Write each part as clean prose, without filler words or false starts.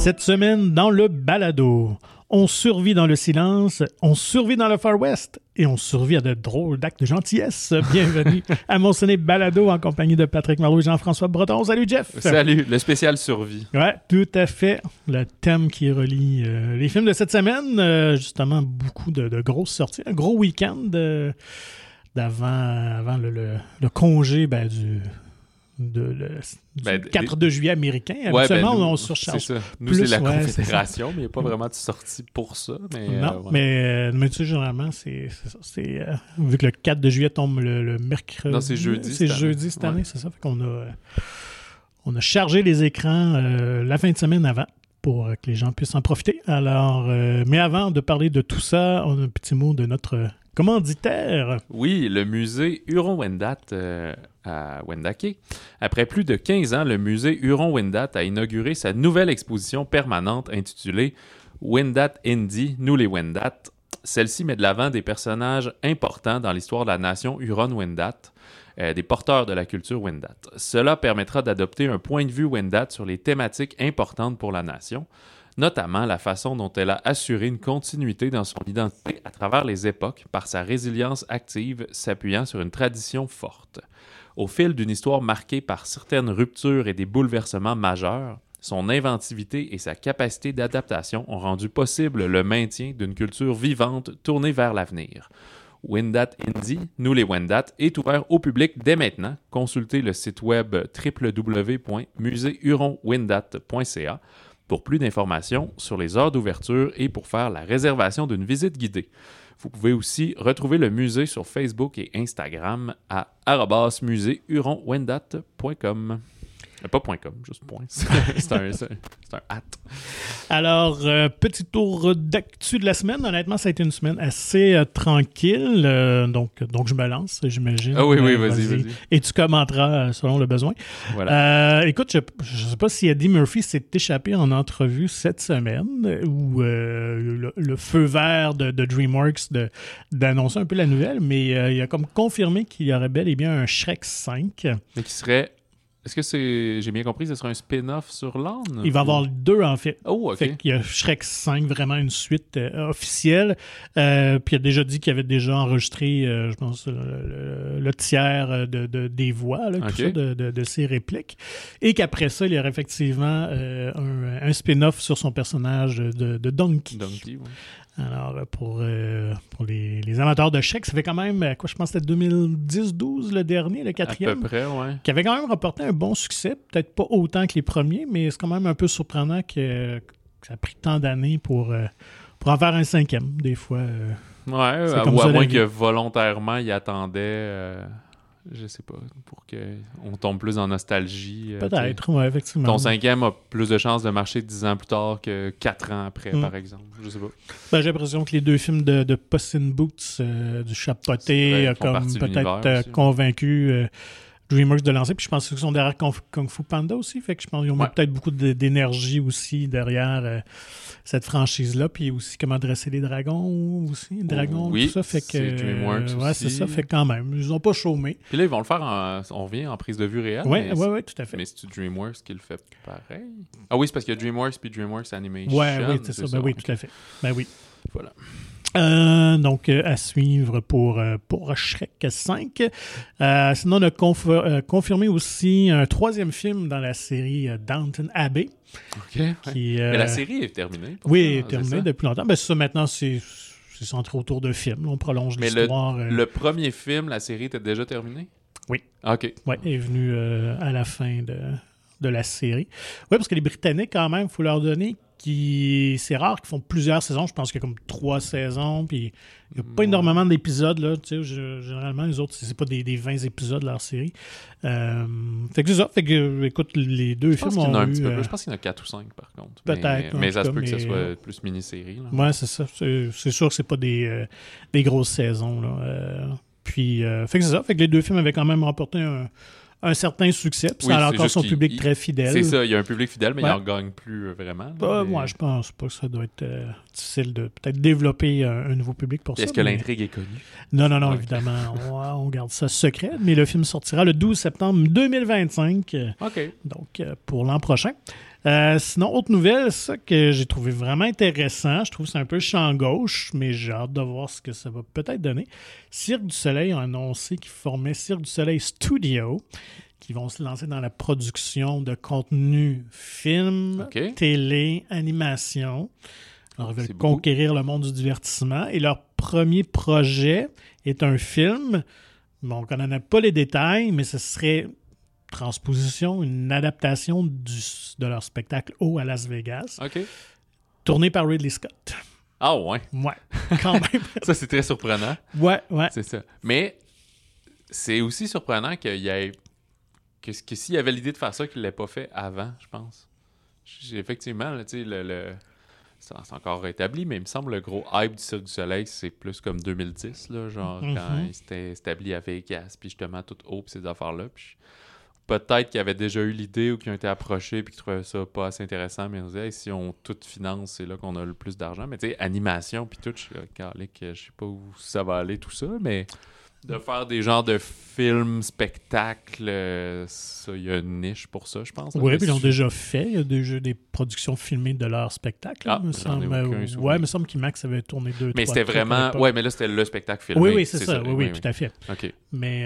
Cette semaine, dans le balado, on survit dans le silence, on survit dans le Far West et on survit à de drôles d'actes de gentillesse. Bienvenue à mon ciné balado en compagnie de Patrick Marleau et Jean-François Breton. Salut Jeff! Salut, le spécial survie. Ouais, tout à fait. Le thème qui relie les films de cette semaine. Justement, beaucoup de grosses sorties. Un gros week-end avant le congé du 4 de juillet américain. Habituellement, on surcharge. C'est ça. Nous, plus, c'est la Confédération, mais il n'y a pas vraiment de sortie pour ça. Mais, non, mais tu sais, généralement, c'est ça. Vu que le 4 de juillet tombe le mercredi. Non, c'est jeudi. C'est jeudi cette année, c'est ça. Fait qu'on on a chargé les écrans la fin de semaine avant pour que les gens puissent en profiter. Alors, mais avant de parler de tout ça, on a un petit mot de notre commanditaire. Oui, le musée Huron-Wendat à Wendake. Après plus de 15 ans, le musée Huron-Wendat a inauguré sa nouvelle exposition permanente intitulée Wendat Indie, nous les Wendat. Celle-ci met de l'avant des personnages importants dans l'histoire de la nation Huron-Wendat, des porteurs de la culture Wendat. Cela permettra d'adopter un point de vue Wendat sur les thématiques importantes pour la nation, notamment la façon dont elle a assuré une continuité dans son identité à travers les époques par sa résilience active s'appuyant sur une tradition forte. Au fil d'une histoire marquée par certaines ruptures et des bouleversements majeurs, son inventivité et sa capacité d'adaptation ont rendu possible le maintien d'une culture vivante tournée vers l'avenir. Wendat Indie, nous les Wendat, est ouvert au public dès maintenant. Consultez le site web www.museehuronwendat.ca pour plus d'informations sur les heures d'ouverture et pour faire la réservation d'une visite guidée. Vous pouvez aussi retrouver le musée sur Facebook et Instagram à @museehuronwendat.com. Pas .com, juste point. C'est un @ Alors, petit tour d'actu de la semaine. Honnêtement, ça a été une semaine assez tranquille. Donc, je me lance, j'imagine. Ah oui, vas-y. Et tu commenteras selon le besoin. Voilà. Écoute, je ne sais pas si Eddie Murphy s'est échappé en entrevue cette semaine ou le feu vert de DreamWorks d'annoncer un peu la nouvelle, mais il a comme confirmé qu'il y aurait bel et bien un Shrek 5. Mais qui serait... Est-ce que j'ai bien compris, ce sera un spin-off sur l'âne? Il va y avoir 2 en fait. Oh, ok. Fait qu'il y a Shrek 5, vraiment une suite officielle. Puis il a déjà dit qu'il avait déjà enregistré, je pense, le tiers des voix, là, tout ça, de ses répliques. Et qu'après ça, il y aurait effectivement un spin-off sur son personnage de Donkey. Donkey, oui. Alors, pour les amateurs de Shrek, ça fait quand même, je pense que c'était 2010-12 le dernier, le 4e. À peu près, oui. Qui avait quand même rapporté un bon succès, peut-être pas autant que les premiers, mais c'est quand même un peu surprenant que ça a pris tant d'années pour en faire un 5e, des fois. Ou à moins que volontairement, il attendait... je sais pas, pour qu'on tombe plus en nostalgie. Peut-être, oui, effectivement. Ton 5e a plus de chances de marcher 10 ans plus tard que 4 ans après, par exemple. Je sais pas. J'ai l'impression que les 2 films de Puss in Boots, du chapeauté, comme peut-être convaincu DreamWorks de lancer. Puis je pense qu'ils sont derrière Kung Fu Panda aussi. Fait que je pense qu'ils ont mis peut-être beaucoup d'énergie aussi derrière cette franchise-là. Puis aussi comment dresser les dragons aussi. Tout ça. Fait que, c'est DreamWorks aussi. C'est ça. Fait quand même. Ils n'ont pas chômé. Puis là, ils vont le faire on revient en prise de vue réelle. Oui, tout à fait. Mais c'est DreamWorks qui le fait pareil. Ah oui, c'est parce qu'il y a DreamWorks puis DreamWorks Animation. Oui, c'est ça. Ben oui, tout à fait. Ben oui. Voilà. Donc, à suivre pour Shrek 5. Sinon, on a confirmé aussi un 3e film dans la série Downton Abbey. OK. Mais la série est terminée. Oui, elle est terminée depuis longtemps. Ben, ça, maintenant, c'est centré autour d'un film. On prolonge l'histoire. Mais le premier film, la série était déjà terminée? Oui. OK. Oui, elle est venue à la fin de la série. Oui, parce que les Britanniques, quand même, il faut leur donner c'est rare qu'ils font plusieurs saisons. Je pense qu'il y a comme 3 saisons, puis il n'y a pas énormément d'épisodes, là. Tu sais, généralement, les autres, c'est pas des 20 épisodes de leur série. Fait que c'est ça. Fait que, écoute, les 2 films ont eu... Je pense qu'il y en a 4 ou 5, par contre. Peut-être. Mais ça se peut que ce soit plus mini-série. Oui, c'est ça. C'est sûr que c'est pas des grosses saisons, là. Puis, fait que c'est ça. Fait que les 2 films avaient quand même remporté un certain succès. Puis ça a encore son public très fidèle. C'est ça, il y a un public fidèle, mais il n'en gagne plus vraiment. Moi, je pense pas que ça doit être difficile de peut-être développer un nouveau public pour ça. Est-ce que l'intrigue est connue? Non, évidemment. On garde ça secret. Mais le film sortira le 12 septembre 2025. OK. Donc, pour l'an prochain. Sinon, autre nouvelle, ça que j'ai trouvé vraiment intéressant, je trouve que c'est un peu champ gauche, mais j'ai hâte de voir ce que ça va peut-être donner. Cirque du Soleil a annoncé qu'ils formaient Cirque du Soleil Studio, qui vont se lancer dans la production de contenu film, télé, animation. Alors, ils veulent conquérir le monde du divertissement. Et leur premier projet est un film. Bon, on ne connaît pas les détails, mais ce serait transposition, une adaptation de leur spectacle O à Las Vegas, tourné par Ridley Scott. Ah ouais? Ouais, quand même. Ça, c'est très surprenant. Ouais. C'est ça. Mais c'est aussi surprenant qu'il y ait... que s'il y avait l'idée de faire ça, qu'il ne l'ait pas fait avant, je pense. Effectivement, là, tu sais, c'est encore établi, mais il me semble le gros hype du Cirque du Soleil, c'est plus comme 2010, là, genre quand il s'était établi à Vegas, puis justement tout haut, puis ces affaires-là. Puis peut-être qu'ils avaient déjà eu l'idée ou qu'ils ont été approchés puis qu'ils trouvaient ça pas assez intéressant, mais on disait, hey, si on tout finance, c'est là qu'on a le plus d'argent. Mais tu sais, animation puis tout, je sais pas où ça va aller tout ça, mais de faire des genres de films, spectacles, ça, il y a une niche pour ça, je pense. Oui, puis ils l'ont déjà fait. Il y a déjà des productions filmées de leurs spectacles. Ah, me semble. Ouais, il me semble qu'IMAX avait tourné 2-3. Mais c'était vraiment... Ouais, mais là, c'était le spectacle filmé. Oui, c'est ça. Oui, tout à fait. OK. Mais,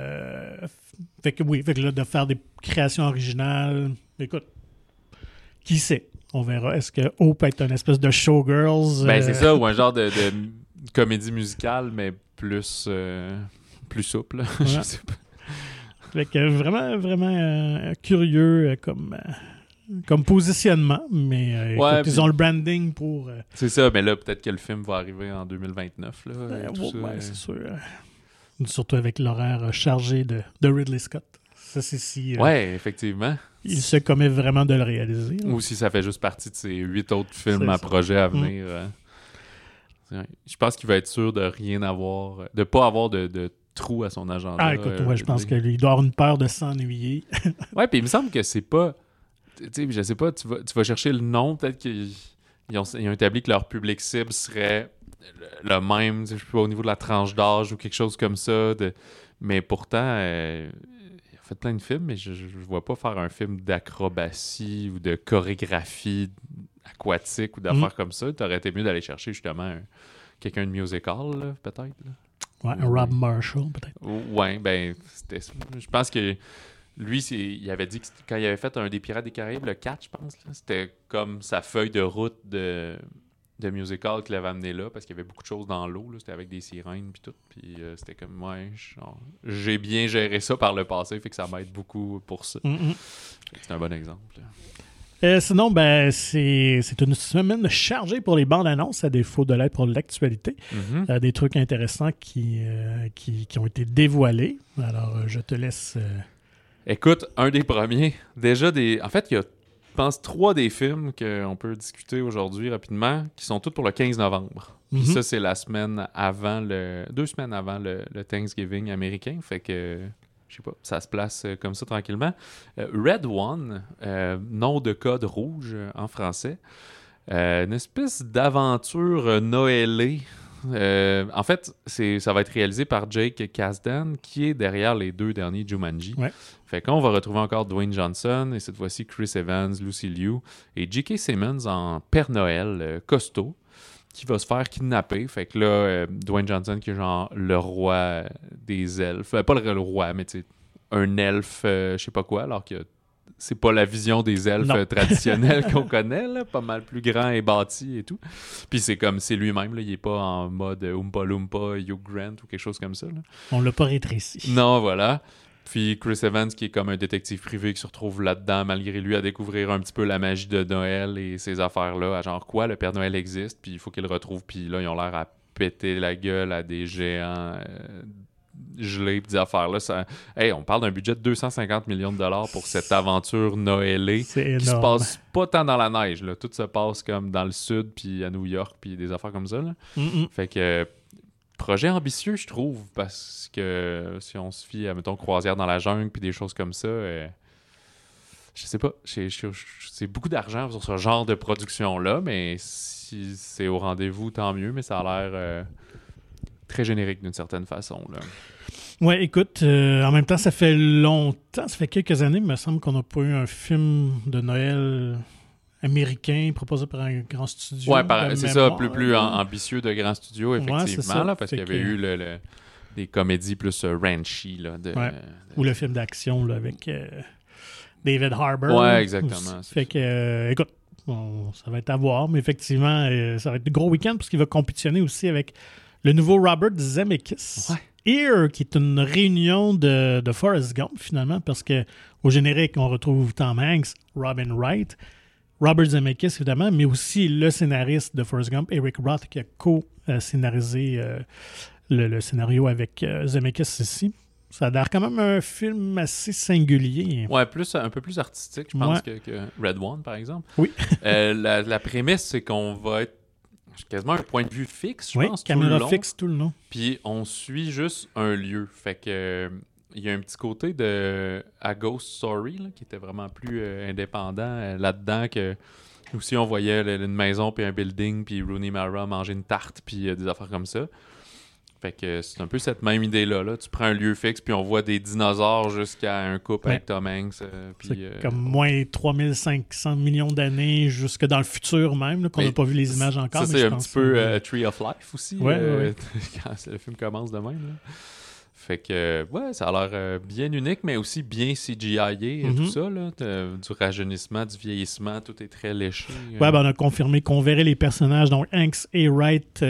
fait que là, de faire des créations originales, écoute, qui sait? On verra. Est-ce que O peut être une espèce de showgirls? Ben, c'est ça, ou un genre de comédie musicale, mais plus souple. Ouais. Je sais pas. Fait que vraiment curieux comme positionnement, mais écoute, ils ont le branding pour... C'est ça, mais là, peut-être que le film va arriver en 2029. Là, c'est sûr. Surtout avec l'horaire chargé de Ridley Scott. Ça, c'est si... ouais, effectivement. Il se commet vraiment de le réaliser. Ou si ça fait juste partie de ses 8 autres films à projet à venir. Je pense qu'il va être sûr de rien avoir, de pas avoir de trou à son agenda. Ah, écoute, je pense qu'il doit avoir une peur de s'ennuyer. Ouais, puis il me semble que c'est pas... Tu sais, je sais pas, tu vas chercher le nom, peut-être qu'ils ont établi que leur public cible serait le même, je sais pas, au niveau de la tranche d'âge ou quelque chose comme ça. Mais pourtant, il a fait plein de films, mais je vois pas faire un film d'acrobatie ou de chorégraphie aquatique ou d'affaires comme ça. T'aurais été mieux d'aller chercher justement quelqu'un de musical, là, peut-être. Là. Ouais, un Rob Marshall, peut-être. Ouais, ben, je pense que lui, il avait dit que quand il avait fait un des Pirates des Caraïbes, le 4, je pense, là, c'était comme sa feuille de route de musical qu'il avait amené là, parce qu'il y avait beaucoup de choses dans l'eau, là, c'était avec des sirènes puis tout, puis c'était comme, ouais, j'ai bien géré ça par le passé, fait que ça m'aide beaucoup pour ça. C'est un bon exemple. Sinon, ben, c'est une semaine chargée pour les bandes annonces, à défaut de l'être pour l'actualité. Des trucs intéressants qui ont été dévoilés. Alors, je te laisse... Écoute, un des premiers, en fait, il y a, je pense, 3 des films qu'on peut discuter aujourd'hui rapidement, qui sont tous pour le 15 novembre. Puis ça, c'est 2 semaines avant le Thanksgiving américain. Fait que, je sais pas, ça se place comme ça tranquillement. Red One, nom de code rouge en français. Une espèce d'aventure noëlée. En fait, ça va être réalisé par Jake Kasdan, qui est derrière les 2 derniers Jumanji. Ouais. Fait qu'on va retrouver encore Dwayne Johnson, et cette fois-ci Chris Evans, Lucy Liu, et J.K. Simmons en Père Noël costaud, qui va se faire kidnapper. Fait que là, Dwayne Johnson, qui est genre le roi des elfes. Pas le roi, mais tu sais, un elfe, je sais pas quoi, alors que c'est pas la vision des elfes traditionnels qu'on connaît, là, pas mal plus grand et bâti et tout. Puis c'est comme, c'est lui-même, là, il est pas en mode Oompa Loompa, Hugh Grant ou quelque chose comme ça. Là. On l'a pas rétréci. Non, voilà. Puis Chris Evans, qui est comme un détective privé qui se retrouve là-dedans, malgré lui, à découvrir un petit peu la magie de Noël et ces affaires-là. À genre quoi, le Père Noël existe, puis il faut qu'il le retrouve. Puis là, ils ont l'air à péter la gueule à des géants gelés, puis des affaires-là. Hey, on parle d'un budget de 250 millions de dollars pour cette aventure noëlée qui se passe pas tant dans la neige. Là. Tout se passe comme dans le sud, puis à New York, puis des affaires comme ça. Là. Fait que... projet ambitieux, je trouve, parce que si on se fie à, mettons, croisière dans la jungle puis des choses comme ça, je sais pas, c'est beaucoup d'argent sur ce genre de production-là, mais si c'est au rendez-vous, tant mieux, mais ça a l'air très générique d'une certaine façon. Là. Ouais, écoute, en même temps, ça fait longtemps, ça fait quelques années, il me semble qu'on n'a pas eu un film de Noël américain proposé par un grand studio. Ouais, c'est ça, mémoire, plus ambitieux de grand studio, effectivement, c'est ça. là, parce qu'il y avait eu des comédies plus ranchy. Là, ou le film d'action là, avec David Harbour. Ouais, exactement. Fait que, écoute, ça va être à voir, mais effectivement, ça va être un gros week-end parce qu'il va compétitionner aussi avec le nouveau Robert Zemeckis. Ouais. Here, qui est une réunion de Forrest Gump, finalement, parce qu'au générique, on retrouve Tom Hanks, Robin Wright, Robert Zemeckis, évidemment, mais aussi le scénariste de Forrest Gump, Eric Roth, qui a co-scénarisé le scénario avec Zemeckis ici. Ça a l'air quand même un film assez singulier. Ouais, un peu plus artistique, je pense, que Red One, par exemple. Oui. La prémisse, c'est qu'on va être quasiment un point de vue fixe, je pense, caméra tout le long. fixe tout le long. Puis on suit juste un lieu. Fait que il y a un petit côté de A Ghost Story là, qui était vraiment plus indépendant là-dedans que aussi on voyait une maison puis un building puis Rooney Mara manger une tarte puis des affaires comme ça. Fait que c'est un peu cette même idée-là. Là. Tu prends un lieu fixe, puis on voit des dinosaures jusqu'à un couple avec Tom Hanks. C'est comme moins 3500 millions d'années jusque dans le futur même, là, qu'on n'a pas vu les images encore. Ça, c'est un petit peu Tree of Life aussi, quand le film commence de même. Là. Fait que, ouais, ça a l'air bien unique, mais aussi bien CGI-é et tout ça. Là. Du rajeunissement, du vieillissement, tout est très léché. Ouais, on a confirmé qu'on verrait les personnages, donc Hanks et Wright,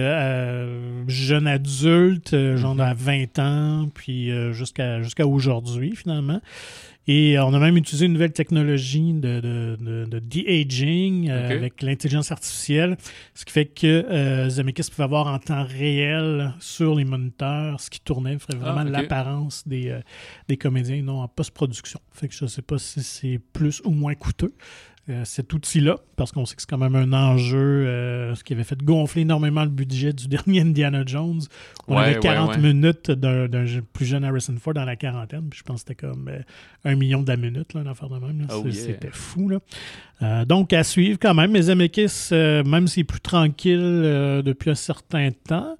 jeunes adultes, genre à 20 ans, puis jusqu'à aujourd'hui, finalement. Et on a même utilisé une nouvelle technologie de de-aging avec l'intelligence artificielle, ce qui fait que Zemeckis pouvait avoir en temps réel sur les moniteurs ce qui tournait, ferait vraiment l'apparence des comédiens, non en post-production. Fait que je ne sais pas si c'est plus ou moins coûteux. Cet outil-là, parce qu'on sait que c'est quand même un enjeu, ce qui avait fait gonfler énormément le budget du dernier Indiana Jones. On avait 40 minutes d'un plus jeune Harrison Ford dans la quarantaine, puis je pense que c'était comme 1 million de la minute, là, une affaire de même. Là. C'était fou. Là. Donc, à suivre quand même. Mais Zemeckis, même s'il est plus tranquille depuis un certain temps,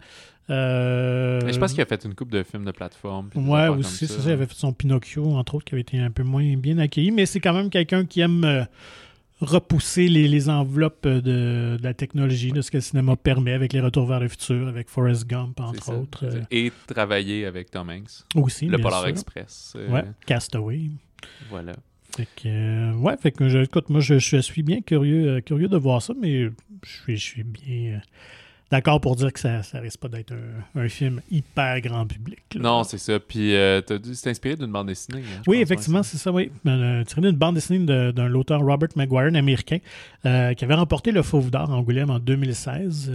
je pense qu'il a fait une couple de films de plateforme. Ouais, aussi, c'est ça. Il avait fait son Pinocchio, entre autres, qui avait été un peu moins bien accueilli, mais c'est quand même quelqu'un qui aime repousser les enveloppes de la technologie, de ce que le cinéma permet avec les Retours vers le futur, avec Forrest Gump, entre autres. Et travailler avec Tom Hanks. Aussi, le Polar Express. Castaway. Voilà. Fait que, écoute, moi, je suis bien curieux de voir ça, mais je suis bien... d'accord pour dire que ça risque pas d'être un film hyper grand public. Là. Non, c'est ça. Puis, c'est inspiré d'une bande dessinée. Hein, oui, effectivement, c'est ça, oui. Tiré d'une bande dessinée d'un l'auteur Robert Maguire, un Américain, qui avait remporté le Fauve d'Or à Angoulême en 2016.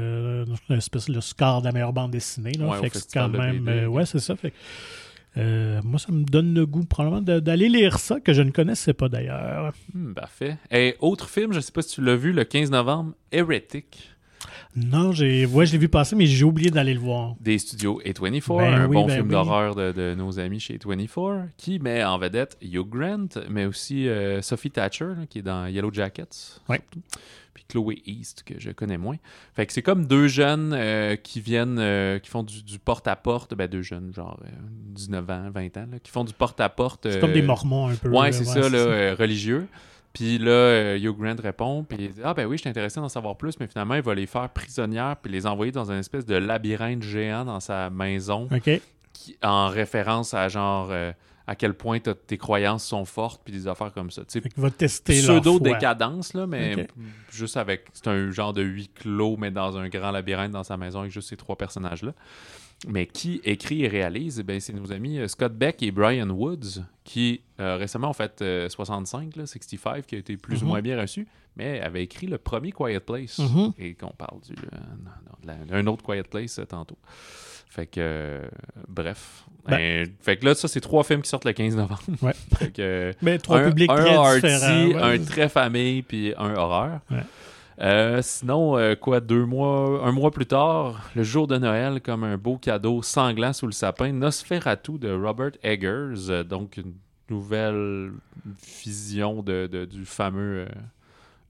Le score de la meilleure bande dessinée. Là. Fait que c'est quand même... c'est ça. Fait moi, ça me donne le goût probablement d'aller lire ça, que je ne connaissais pas d'ailleurs. Parfait. Et autre film, je ne sais pas si tu l'as vu, le 15 novembre, Heretic. Non, je l'ai vu passer, mais j'ai oublié d'aller le voir. Des studios A24, film d'horreur de nos amis chez A24, qui met en vedette Hugh Grant, mais aussi Sophie Thatcher, là, qui est dans Yellow Jackets. Ouais. Puis Chloé East, que je connais moins. Fait que c'est comme deux jeunes qui viennent, qui font du porte-à-porte, deux jeunes, genre 19 ans, 20 ans, là, qui font du porte-à-porte. C'est comme des mormons un peu. Ouais, c'est ça, religieux. Puis là, Hugh Grant répond, puis il dit « Ah ben oui, je suis intéressé d'en savoir plus, mais finalement, il va les faire prisonnières puis les envoyer dans une espèce de labyrinthe géant dans sa maison, en référence à genre à quel point tes croyances sont fortes, puis des affaires comme ça. » Fait qu'il va tester pseudo-décadence, là, mais juste avec... C'est un genre de huis clos, mais dans un grand labyrinthe dans sa maison avec juste ces trois personnages-là. Mais qui écrit et réalise, c'est nos amis Scott Beck et Brian Woods, qui récemment ont fait 65, 65, qui a été plus ou moins bien reçu, mais avaient écrit le premier Quiet Place, et qu'on parle d'un autre Quiet Place tantôt. Fait que, bref. Fait que là, ça, c'est 3 films qui sortent le 15 novembre. Ouais. Fait que, mais 3 publics très différents. Un très famille, puis un horreur. Ouais. Sinon, un mois plus tard, le jour de Noël, comme un beau cadeau sanglant sous le sapin, Nosferatu de Robert Eggers, donc une nouvelle vision du fameux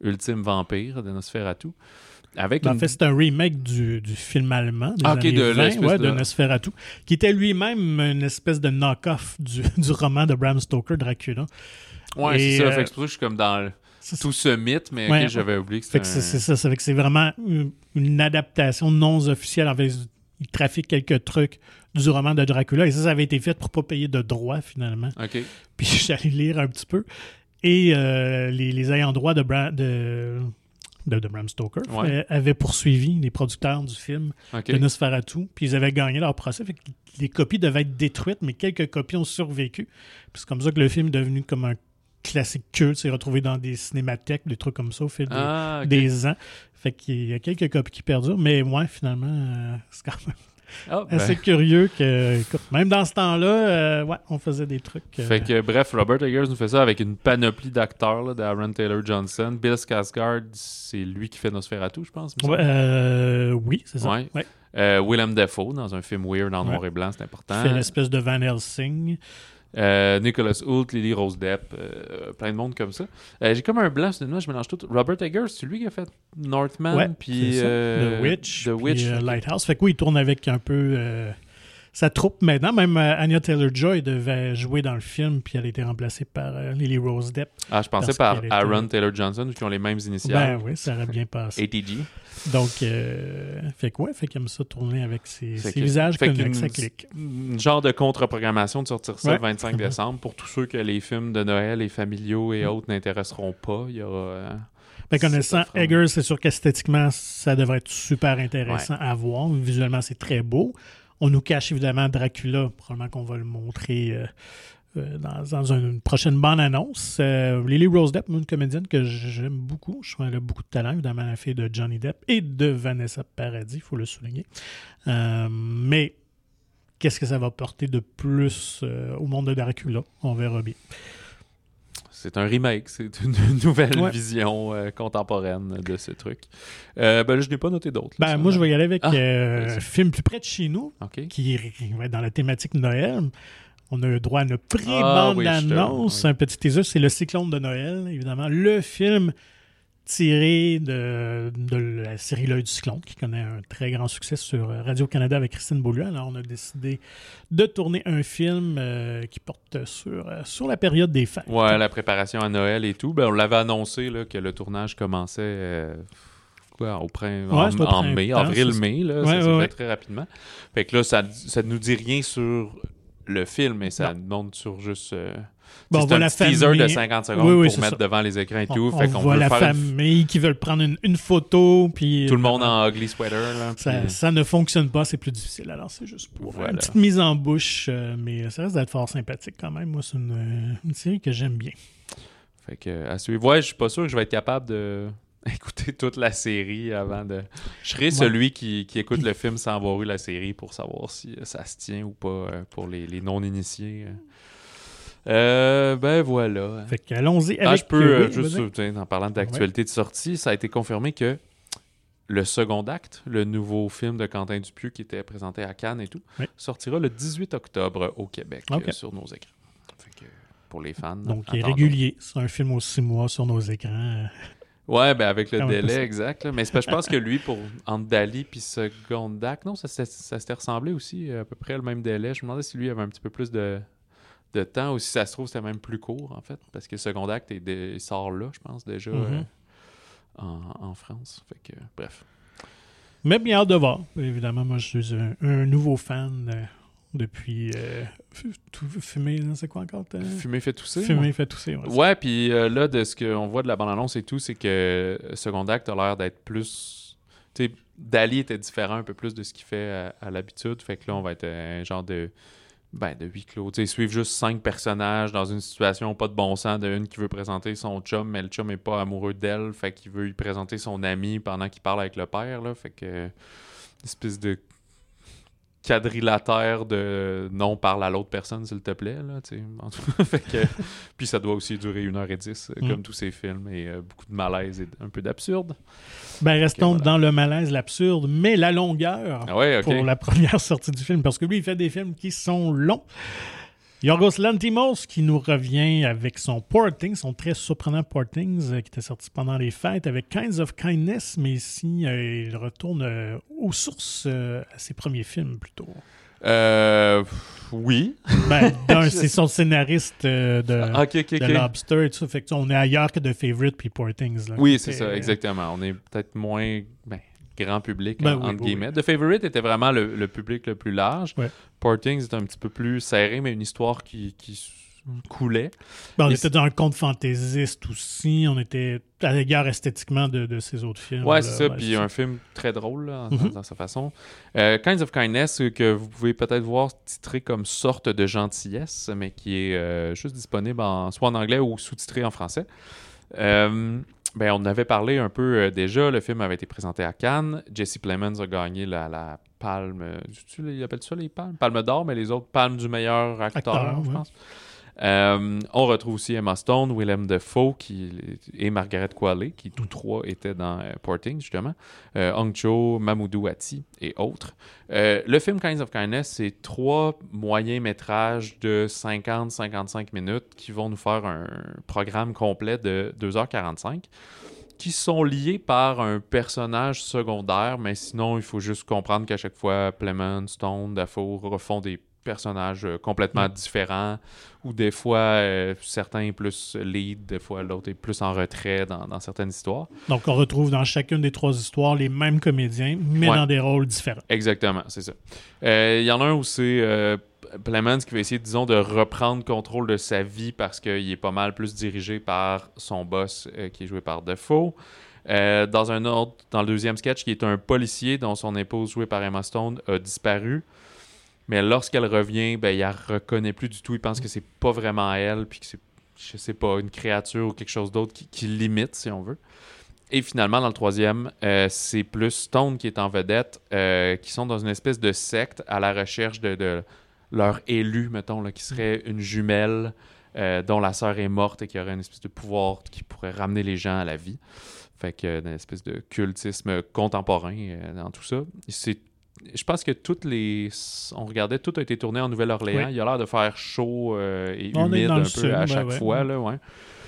ultime vampire de Nosferatu. Avec En fait, c'est un remake du film allemand des années 20, de Nosferatu, qui était lui-même une espèce de knock-off du roman de Bram Stoker, Dracula. Ouais, c'est ça. Fait que c'est pour ça que je suis comme dans tout ce mythe, mais ouais, j'avais oublié que c'était c'est ça. Ça fait que c'est vraiment une adaptation non officielle. En fait, il trafique quelques trucs du roman de Dracula, et ça avait été fait pour pas payer de droits, finalement. OK. Puis j'allais lire un petit peu. Et les ayants droit de Bram Stoker avaient poursuivi les producteurs du film de Nosferatu, puis ils avaient gagné leur procès. Fait que les copies devaient être détruites, mais quelques copies ont survécu. Puis c'est comme ça que le film est devenu comme un classique culte, s'est retrouvé dans des cinémathèques, des trucs comme ça au fil des ans. Fait qu'il y a quelques copies qui perdurent, mais ouais, finalement, c'est quand même assez curieux que, écoute, même dans ce temps-là, on faisait des trucs. Fait que, bref, Robert Eggers nous fait ça avec une panoplie d'acteurs, là, d'Aaron Taylor Johnson. Bill Skarsgård, c'est lui qui fait Nosferatu, je pense. Oui, c'est ça. Ouais. Willem Dafoe, dans un film weird en noir et blanc, c'est important. Il fait l'espèce de Van Helsing. Nicholas Hoult, Lily Rose Depp, plein de monde comme ça. J'ai comme un blanc, je mélange tout. Robert Eggers, c'est lui qui a fait Northman, puis The Witch, puis Lighthouse. Fait que oui, il tourne avec un peu sa troupe maintenant. Même Anya Taylor-Joy devait jouer dans le film, puis elle a été remplacée par Lily Rose Depp. Ah, je pensais par Aaron Taylor Johnson, qui ont les mêmes initiales. Ben oui, ça aurait bien passé. ATG. Donc, fait qu'il aime ça tourner avec ses visages connus, ça clique. Une genre de contre-programmation de sortir ça le 25 décembre pour tous ceux que les films de Noël et familiaux et autres n'intéresseront pas. Il y aura... connaissant Eggers, c'est sûr qu'esthétiquement, ça devrait être super intéressant à voir. Visuellement, c'est très beau. On nous cache évidemment Dracula. Probablement qu'on va le montrer dans une prochaine bande-annonce. Lily Rose Depp, une comédienne que j'aime beaucoup. Je trouve qu'elle a beaucoup de talent, évidemment, la fille de Johnny Depp et de Vanessa Paradis, il faut le souligner. Mais qu'est-ce que ça va porter de plus au monde de Dracula? On verra bien. C'est un remake, c'est une nouvelle vision contemporaine de ce truc. Là, je n'ai pas noté d'autres. Moi, je vais y aller avec un film plus près de chez nous, qui va être dans la thématique Noël. On a eu droit à une pré-bande-annonce, un petit teaser. C'est Le Cyclone de Noël, évidemment. Le film tiré de la série L'Œil du Cyclone, qui connaît un très grand succès sur Radio-Canada avec Christine Beaulieu. Alors, on a décidé de tourner un film qui porte sur la période des fêtes. Ouais, la préparation à Noël et tout. On l'avait annoncé là, que le tournage commençait en mai, avril-mai. Ça s'est fait très rapidement. Fait que là, ça ne nous dit rien sur le film, mais ça nous montre sur juste... c'est un petit teaser de 50 secondes pour mettre devant les écrans et tout. On voit la famille qui veulent prendre une photo. Puis tout le monde en ugly sweater. Là, ça ne fonctionne pas, c'est plus difficile. Alors, c'est juste pour une petite mise en bouche. Mais ça risque d'être fort sympathique quand même. Moi, c'est une série que j'aime bien. Fait que, à suivre. Ouais, je suis pas sûr que je vais être capable de écouter toute la série avant de... Je serai celui qui écoute le film sans avoir eu la série pour savoir si ça se tient ou pas pour les non-initiés. Voilà. Fait qu'allons-y avec... je peux, juste en parlant d'actualité de sortie, ça a été confirmé que le second acte, le nouveau film de Quentin Dupieux qui était présenté à Cannes et tout, sortira le 18 octobre au Québec sur nos écrans. Fait que, pour les fans. Donc, il est régulier. C'est un film aux 6 mois sur nos écrans. Ouais, avec le délai, exact. Là. Mais je pense que lui, entre Dali et second acte, non, ça s'était ressemblé aussi, à peu près le même délai. Je me demandais si lui avait un petit peu plus de temps, ou si ça se trouve, c'était même plus court, en fait, parce que le second acte, il sort là, je pense, déjà, en France. Fait que, bref. Mais bien hâte de voir. Évidemment, moi, je suis un nouveau fan depuis Fumer, c'est quoi encore? Fumer fait tousser. Fumer fait tousser, ouais. Puis là, de ce qu'on voit de la bande-annonce et tout, c'est que second acte a l'air d'être plus... Tu sais, Dali était différent un peu plus de ce qu'il fait à l'habitude, fait que là, on va être un genre de huis clos. Tu sais, suivre juste 5 personnages dans une situation pas de bon sens, de une qui veut présenter son chum, mais le chum n'est pas amoureux d'elle, fait qu'il veut lui présenter son ami pendant qu'il parle avec le père, là, fait que... Une espèce de quadrilatère de non, parle à l'autre personne, s'il te plaît, là, tu sais. Fait que... Puis ça doit aussi durer 1h10, comme tous ces films, et beaucoup de malaise et un peu d'absurde. Restons dans le malaise, l'absurde, mais la longueur pour la première sortie du film, parce que lui, il fait des films qui sont longs. Yorgos Lanthimos qui nous revient avec son porting, son très surprenant portings qui était sorti pendant les fêtes avec Kinds of Kindness, mais ici, il retourne aux sources à ses premiers films plutôt. Oui. C'est son scénariste de Lobster et tout ça. Fait que, on est ailleurs que de Favorite puis Portings. Là, oui, c'est ça, exactement. On est peut-être moins grand public, entre guillemets. Oui. The Favorite était vraiment le public le plus large. Ouais. Portings est un petit peu plus serré, mais une histoire qui coulait. On était dans un conte fantaisiste aussi. On était à l'égard esthétiquement de ces autres films. Ouais, c'est ça. Puis un film très drôle là, dans sa façon. Kinds of Kindness, que vous pouvez peut-être voir titré comme Sorte de gentillesse, mais qui est juste disponible soit en anglais ou sous-titré en français. On en avait parlé un peu déjà. Le film avait été présenté à Cannes. Jesse Plemons a gagné la palme... Il appelle ça les palmes? Palme d'or, mais les autres palmes du meilleur acteur, je pense. On retrouve aussi Emma Stone, Willem Dafoe et Margaret Qualley, qui tous trois étaient dans Porting, justement. Hong Cho, Mamoudou Ati et autres. Le film Kinds of Kindness, c'est 3 moyens-métrages de 50-55 minutes qui vont nous faire un programme complet de 2h45 qui sont liés par un personnage secondaire, mais sinon, il faut juste comprendre qu'à chaque fois, Plemons, Stone, Dafoe refont des personnages complètement différents, ou des fois, certains plus lead, des fois l'autre est plus en retrait dans certaines histoires. Donc, on retrouve dans chacune des 3 histoires les mêmes comédiens, mais dans des rôles différents. Exactement, c'est ça. Il y en a un où c'est Plemons qui va essayer, disons, de reprendre contrôle de sa vie parce qu'il est pas mal plus dirigé par son boss qui est joué par Dafoe. Dans le deuxième sketch, qui est un policier dont son épouse, jouée par Emma Stone, a disparu. Mais lorsqu'elle revient, il la reconnaît plus du tout. Il pense que c'est pas vraiment elle, puis que c'est, je sais pas, une créature ou quelque chose d'autre qui l'imite, si on veut. Et finalement, dans le troisième, c'est plus Stone qui est en vedette, qui sont dans une espèce de secte à la recherche de leur élu, mettons, là, qui serait une jumelle dont la sœur est morte et qui aurait une espèce de pouvoir qui pourrait ramener les gens à la vie. Fait que une espèce de cultisme contemporain dans tout ça. Je pense que on regardait, tout a été tourné en Nouvelle-Orléans. Oui. Il a l'air de faire chaud et humide un peu à chaque fois. Là, ouais.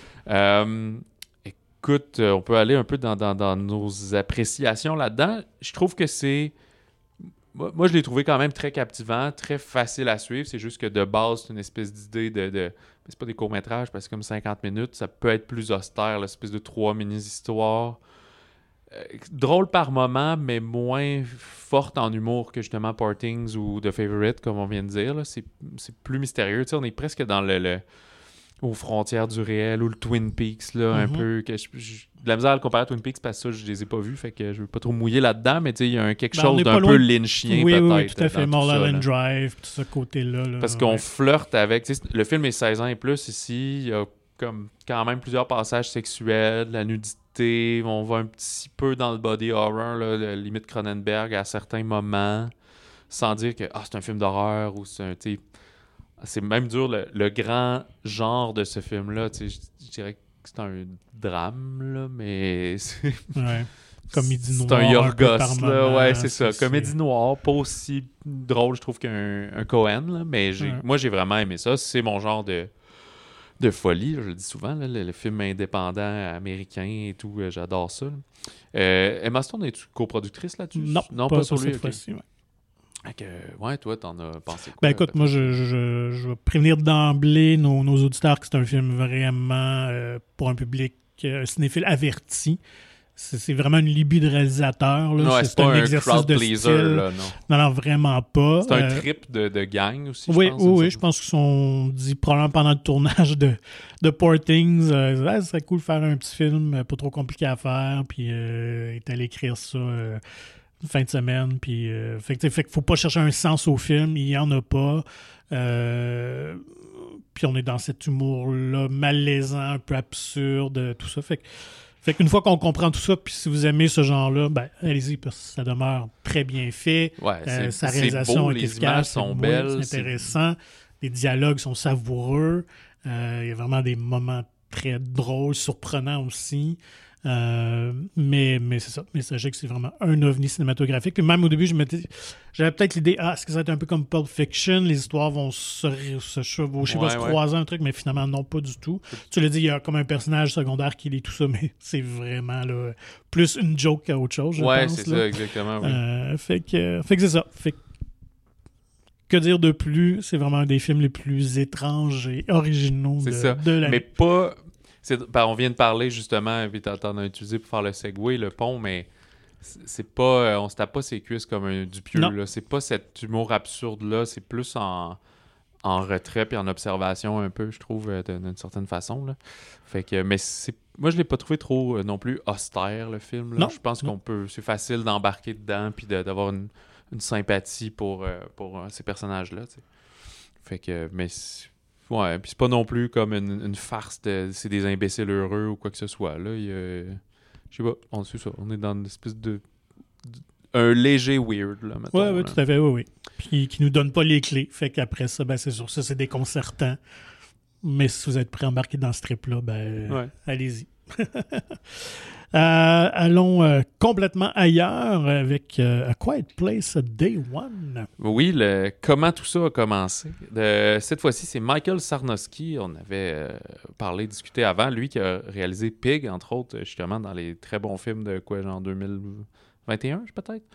Écoute, on peut aller un peu dans nos appréciations là-dedans. Je trouve que c'est... Moi, je l'ai trouvé quand même très captivant, très facile à suivre. C'est juste que de base, c'est une espèce d'idée de... C'est pas des courts-métrages, parce que comme 50 minutes, ça peut être plus austère, l'espèce de 3 mini-histoires. Drôle par moment, mais moins forte en humour que justement Portings ou The Favorite, comme on vient de dire. Là. C'est plus mystérieux. Tu sais, on est presque dans aux frontières du réel ou le Twin Peaks, là, un peu. Que de la misère à le comparer à Twin Peaks parce que ça, je les ai pas vus, fait que je veux pas trop mouiller là-dedans, mais tu sais, il y a quelque chose d'un peu lynchien, peut-être. Oui, tout à fait. Mulholland Drive, tout ce côté-là. Parce qu'on flirte avec... Le film est 16 ans et plus ici. Il y a comme quand même plusieurs passages sexuels, la nudité, on va un petit peu dans le body horror, là, limite Cronenberg à certains moments, sans dire que c'est un film d'horreur ou c'est même dur le grand genre de ce film-là. Je dirais que c'est un drame, là, mais c'est... Ouais. Comédie noire. C'est un Yorgos, là. Ouais, c'est ça. Comédie noire, pas aussi drôle, je trouve, qu'un Cohen, là, mais moi, j'ai vraiment aimé ça. C'est mon genre de folie, je le dis souvent, là, le film indépendant américain et tout, j'adore ça. Emma Stone, es-tu coproductrice là-dessus? Non, pas sur cette fois-ci. Ouais, toi, t'en as pensé quoi? Écoute, moi, je vais prévenir d'emblée nos auditeurs que c'est un film vraiment pour un public cinéphile averti. C'est vraiment une lubie de réalisateur. Là. Ouais, c'est pas un exercice de pleaser, style. Là, non, vraiment pas. C'est un trip de gang aussi, oui, je pense. Oui, je pense qu'ils sont dit probablement pendant le tournage de Portings. Ça serait cool de faire un petit film pas trop compliqué à faire, puis est allé écrire ça une fin de semaine. Puis, fait qu'il faut pas chercher un sens au film, il y en a pas. Puis on est dans cet humour-là malaisant, un peu absurde, tout ça. Fait qu'une fois qu'on comprend tout ça, puis si vous aimez ce genre-là, allez-y, parce que ça demeure très bien fait. Ouais, sa réalisation est efficace, les images sont belles. C'est intéressant. Les dialogues sont savoureux. Il y a vraiment des moments très drôles, surprenants aussi. Mais c'est ça. Mais sachez que c'est vraiment un ovni cinématographique. Puis même au début, j'avais peut-être l'idée, est-ce que ça va être un peu comme Pulp Fiction? Les histoires vont se chevaucher, se croiser un truc, mais finalement, non, pas du tout. Tu l'as dit, il y a comme un personnage secondaire qui lit tout ça, mais c'est vraiment là, plus une joke qu'autre chose, je pense. C'est là. ça, exactement. Oui. Fait que c'est ça. Fait que dire de plus? C'est vraiment un des films les plus étranges et originaux de l'année. Mais pas... on vient de parler justement, puis t'en as utilisé pour faire le segway, le pont, mais c'est pas... on se tape pas ses cuisses comme un Dupieux, là. C'est pas cet humour absurde-là, c'est plus en retrait puis en observation un peu, je trouve, d'une certaine façon, là. Fait que... Mais moi, je l'ai pas trouvé trop non plus austère, le film, là. Non. Je pense qu'on peut... C'est facile d'embarquer dedans puis d'avoir une sympathie pour ces personnages-là, tu sais. Fait que... Mais... Ouais, puis c'est pas non plus comme une farce c'est des imbéciles heureux ou quoi que ce soit. Là, je sais pas, on est dans une espèce un léger weird, là, mettons. Oui, tout à fait, oui. Puis qui nous donne pas les clés. Fait qu'après ça, c'est sûr, ça, c'est déconcertant. Mais si vous êtes prêt à embarquer dans ce trip-là, allez-y. Allons complètement ailleurs avec A Quiet Place Day One. Oui, comment tout ça a commencé. Cette fois-ci, c'est Michael Sarnowski. On avait discuté avant. Lui qui a réalisé Pig, entre autres, justement, dans les très bons films de genre 2021, peut-être.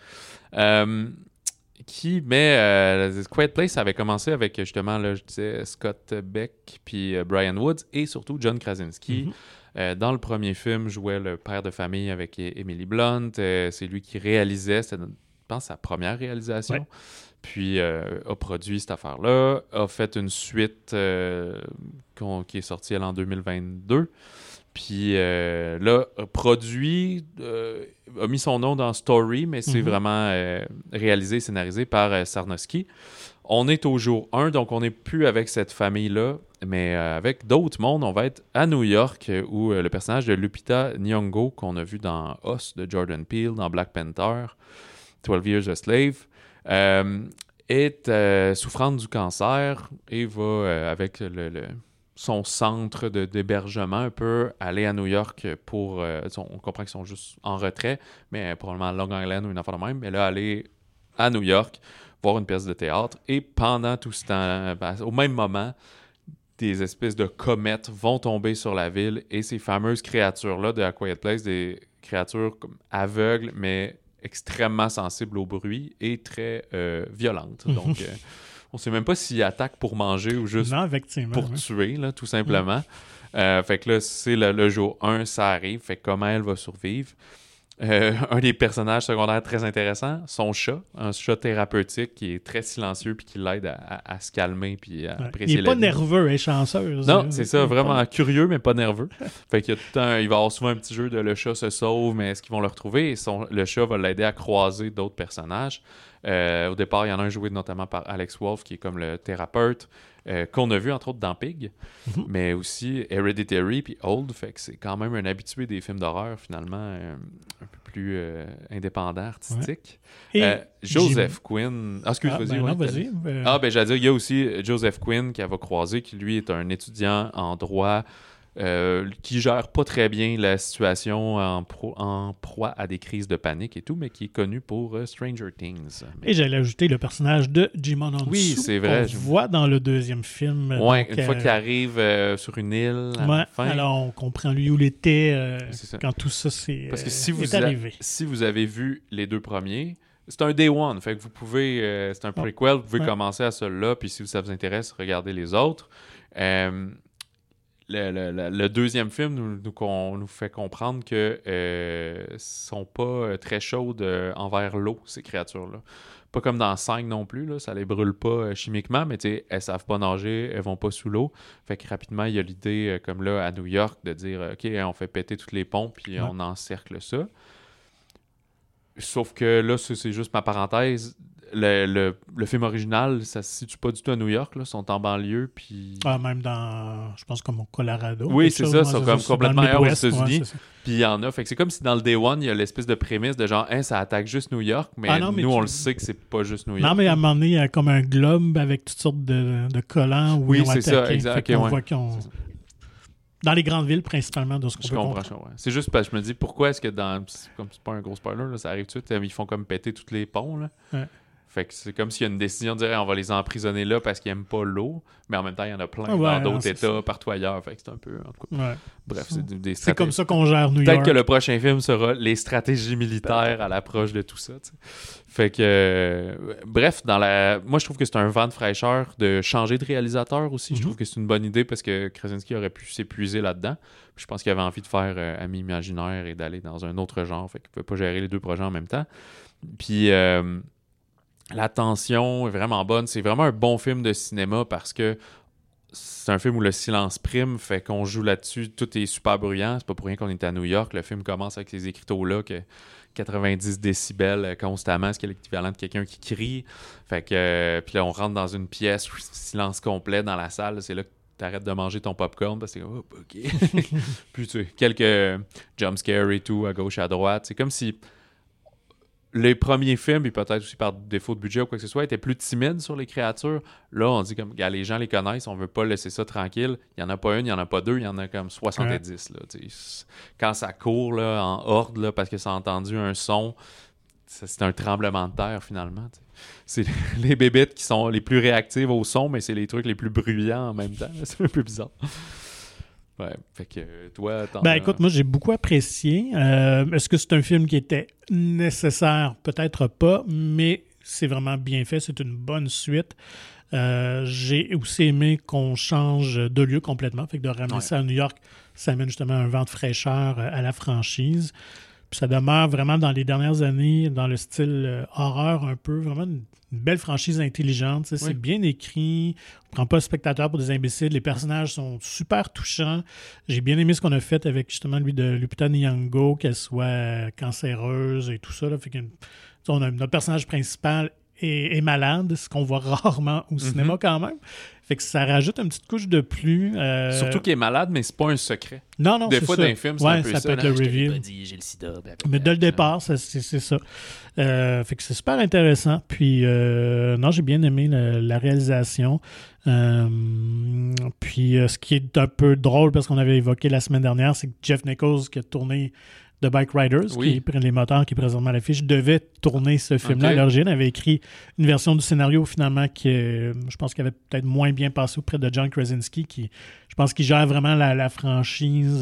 Quiet Place avait commencé avec, justement, là, je disais, Scott Beck puis Brian Woods et surtout John Krasinski. Mm-hmm. Dans le premier film, jouait le père de famille avec Emily Blunt. C'est lui qui réalisait, c'était, je pense, sa première réalisation. Ouais. Puis a produit cette affaire-là, a fait une suite qui est sortie en 2022. Puis là, a produit, a mis son nom dans Story, mais c'est vraiment réalisé, scénarisé par Sarnowski. On est au jour 1, donc on n'est plus avec cette famille-là, mais avec d'autres mondes. On va être à New York, où le personnage de Lupita Nyong'o, qu'on a vu dans Us de Jordan Peele, dans Black Panther, 12 Years a Slave, est souffrante du cancer et va, avec son centre d'hébergement un peu, aller à New York pour... on comprend qu'ils sont juste en retrait, mais probablement à Long Island ou une affaire de même, mais là, aller à New York, voir une pièce de théâtre, et pendant tout ce temps, au même moment, des espèces de comètes vont tomber sur la ville, et ces fameuses créatures-là de A Quiet Place, des créatures comme aveugles, mais extrêmement sensibles au bruit, et très violentes. Donc, on sait même pas s'ils attaquent pour manger ou juste pour tuer, là, tout simplement. Fait que là, c'est le jour 1, ça arrive, fait que comment elle va survivre. Un des personnages secondaires très intéressants, son chat, un chat thérapeutique qui est très silencieux puis qui l'aide à se calmer puis à apprécier la vie. Il est pas nerveux et chanceuse. Non, c'est ça, vraiment curieux mais pas nerveux. Fait qu'il y a tout le temps, il va avoir souvent un petit jeu de le chat se sauve, mais est-ce qu'ils vont le retrouver? Et le chat va l'aider à croiser d'autres personnages. Au départ, il y en a un joué notamment par Alex Wolff qui est comme le thérapeute qu'on a vu entre autres dans Pig, mais aussi Hereditary puis Old, fait que c'est quand même un habitué des films d'horreur finalement, un peu plus indépendant, artistique. Joseph Quinn... vas-y. J'allais dire, il y a aussi Joseph Quinn qui va croiser, qui lui est un étudiant en droit qui gère pas très bien la situation en proie à des crises de panique et tout, mais qui est connu pour Stranger Things. Et j'allais ajouter le personnage de Jimon Hounsou. Oui, c'est vrai. On voit dans le deuxième film. Oui, une fois qu'il arrive sur une île à la fin. Alors on comprend lui où il était quand tout ça Parce que est arrivé. Si vous avez vu les deux premiers, c'est un Day One, fait que vous pouvez, c'est un prequel, vous pouvez commencer à celui-là, puis si ça vous intéresse, regardez les autres. Le deuxième film nous fait comprendre que sont pas très chaudes envers l'eau, ces créatures-là. Pas comme dans 5 non plus, là, ça les brûle pas chimiquement, mais elles savent pas nager, elles vont pas sous l'eau. Fait que rapidement, il y a l'idée, comme là, à New York, de dire « OK, on fait péter tous les ponts, puis on encercle ça. » Sauf que là, c'est juste ma parenthèse. Le film original, ça se situe pas du tout à New York, là, sont en banlieue, puis... même dans, je pense, comme au Colorado. Oui, c'est ça, c'est comme complètement ailleurs aux États-Unis. Puis il y en a, fait que c'est comme si dans le Day One, il y a l'espèce de prémisse de genre, ça attaque juste New York, mais on le sait que c'est pas juste New York. Non, mais à un moment donné, il y a comme un globe avec toutes sortes de collants où ils ont attaqué. Ça, exact. On voit qu'ils ont... dans les grandes villes, principalement, de ce qu'on Je peut comprends. comprendre. Ouais. C'est juste parce que je me dis, pourquoi est-ce que comme c'est pas un gros spoiler, là, ça arrive tout de suite, ils font comme péter tous les ponts, là. Ouais. Fait que c'est comme s'il y a une décision de dire on va les emprisonner là parce qu'ils aiment pas l'eau, mais en même temps, il y en a plein dans d'autres États, partout ailleurs. Fait que c'est un peu. En tout cas, Ouais. bref, c'est des stratégies. C'est comme ça qu'on gère New York. Peut-être que le prochain film sera les stratégies militaires à l'approche de tout ça. T'sais. Fait que. Bref, moi, je trouve que c'est un vent de fraîcheur de changer de réalisateur aussi. Je trouve que c'est une bonne idée parce que Krasinski aurait pu s'épuiser là-dedans. Puis je pense qu'il avait envie de faire Ami imaginaire et d'aller dans un autre genre. Fait qu'il ne pouvait pas gérer les deux projets en même temps. Puis. La tension est vraiment bonne. C'est vraiment un bon film de cinéma parce que c'est un film où le silence prime, fait qu'on joue là-dessus. Tout est super bruyant. C'est pas pour rien qu'on est à New York. Le film commence avec ces écriteaux-là que 90 décibels constamment, ce qui est l'équivalent de quelqu'un qui crie. Fait que puis là, on rentre dans une pièce, silence complet dans la salle. C'est là que t'arrêtes de manger ton popcorn parce que OK. Puis tu sais, quelques jumpscares et tout à gauche, à droite. C'est comme si les premiers films, puis peut-être aussi par défaut de budget ou quoi que ce soit, étaient plus timides sur les créatures. Là, on dit comme, gars, les gens les connaissent, on veut pas laisser ça tranquille. Il y en a pas une, il y en a pas deux, il y en a comme 70. Là, quand ça court là, en horde là, parce que ça a entendu un son, c'est un tremblement de terre finalement. T'sais. C'est les bébites qui sont les plus réactives au son, mais c'est les trucs les plus bruyants en même temps. C'est un peu bizarre. Ouais, fait que toi, écoute, moi j'ai beaucoup apprécié. Est-ce que c'est un film qui était nécessaire? Peut-être pas, mais c'est vraiment bien fait. C'est une bonne suite. J'ai aussi aimé qu'on change de lieu complètement. Fait que de ramener ça à New York, ça amène justement un vent de fraîcheur à la franchise. Puis ça demeure vraiment dans les dernières années dans le style horreur un peu, vraiment une belle franchise intelligente. C'est bien écrit, on ne prend pas le spectateur pour des imbéciles, les personnages sont super touchants. J'ai bien aimé ce qu'on a fait avec justement lui de Lupita Nyong'o, qu'elle soit cancéreuse et tout ça. Là. Fait notre personnage principal est malade, ce qu'on voit rarement au cinéma quand même. Fait que ça rajoute une petite couche de plus. Surtout qu'il est malade, mais c'est pas un secret. Non, des fois, dans les films, c'est un peu ça. ça. Peut être le reveal. J'ai le sida. Mais dès le départ, c'est ça. Fait que c'est super intéressant. Puis, non, j'ai bien aimé la réalisation. Puis, ce qui est un peu drôle, parce qu'on avait évoqué la semaine dernière, c'est que Jeff Nichols, qui a tourné The Bike Riders, qui prennent les moteurs, qui est présentement à l'affiche, devait tourner ce film-là à l'origine. Avait écrit une version du scénario, finalement, qui, je pense qu'il avait peut-être moins bien passé auprès de John Krasinski, qui, je pense qu'il gère vraiment la franchise,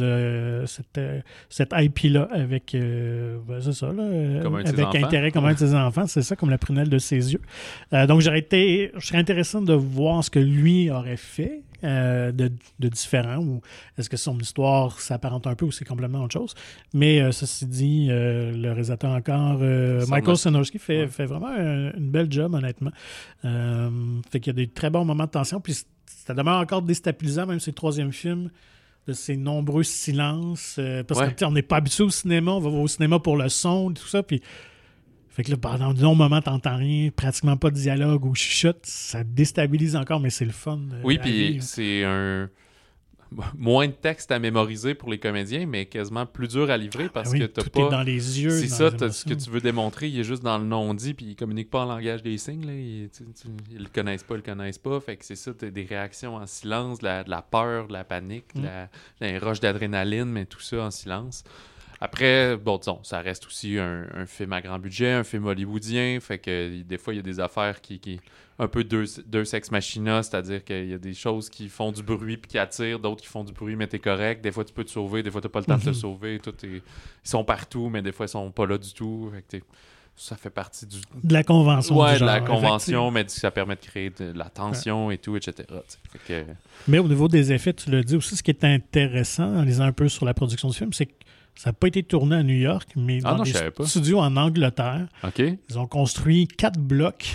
cette IP-là, avec, c'est ça, là, avec intérêt comme un de ses enfants. C'est ça, comme la prunelle de ses yeux. Donc, je serais intéressant de voir ce que lui aurait fait. De différent, ou est-ce que son histoire s'apparente un peu ou c'est complètement autre chose. Mais ceci dit, le réalisateur encore, Michael Sarnoski fait vraiment une belle job, honnêtement. Fait qu'il y a des très bons moments de tension, puis ça demeure encore déstabilisant, même si c'est le troisième film, de ces nombreux silences, parce qu'on n'est pas habitué au cinéma, on va au cinéma pour le son et tout ça, puis fait que là, pendant de longs moments, t'entends rien, pratiquement pas de dialogue ou chuchote, ça déstabilise encore, mais c'est le fun. Oui, puis c'est un moins de texte à mémoriser pour les comédiens, mais quasiment plus dur à livrer parce que t'as tout pas... est dans les yeux. C'est ça, ce que tu veux démontrer, il est juste dans le non-dit, puis il communique pas en langage des signes. Là. Ils le connaissent pas. Fait que c'est ça, t'as des réactions en silence, de la peur, de la panique, un rush d'adrénaline, mais tout ça en silence. Après, bon, disons, ça reste aussi un film à grand budget, un film hollywoodien, fait que des fois, il y a des affaires qui un peu deux sex machina, c'est-à-dire qu'il y a des choses qui font du bruit puis qui attirent, d'autres qui font du bruit, mais t'es correct. Des fois, tu peux te sauver, des fois, t'as pas le temps de te sauver. Ils sont partout, mais des fois, ils sont pas là du tout. Fait que ça fait partie de la convention. Ouais, de la convention, mais ça permet de créer de la tension et tout, etc. Fait que... Mais au niveau des effets, tu l'as dit aussi, ce qui est intéressant en lisant un peu sur la production du film, c'est que ça n'a pas été tourné à New York, mais dans des studios en Angleterre. Okay. Ils ont construit 4 blocs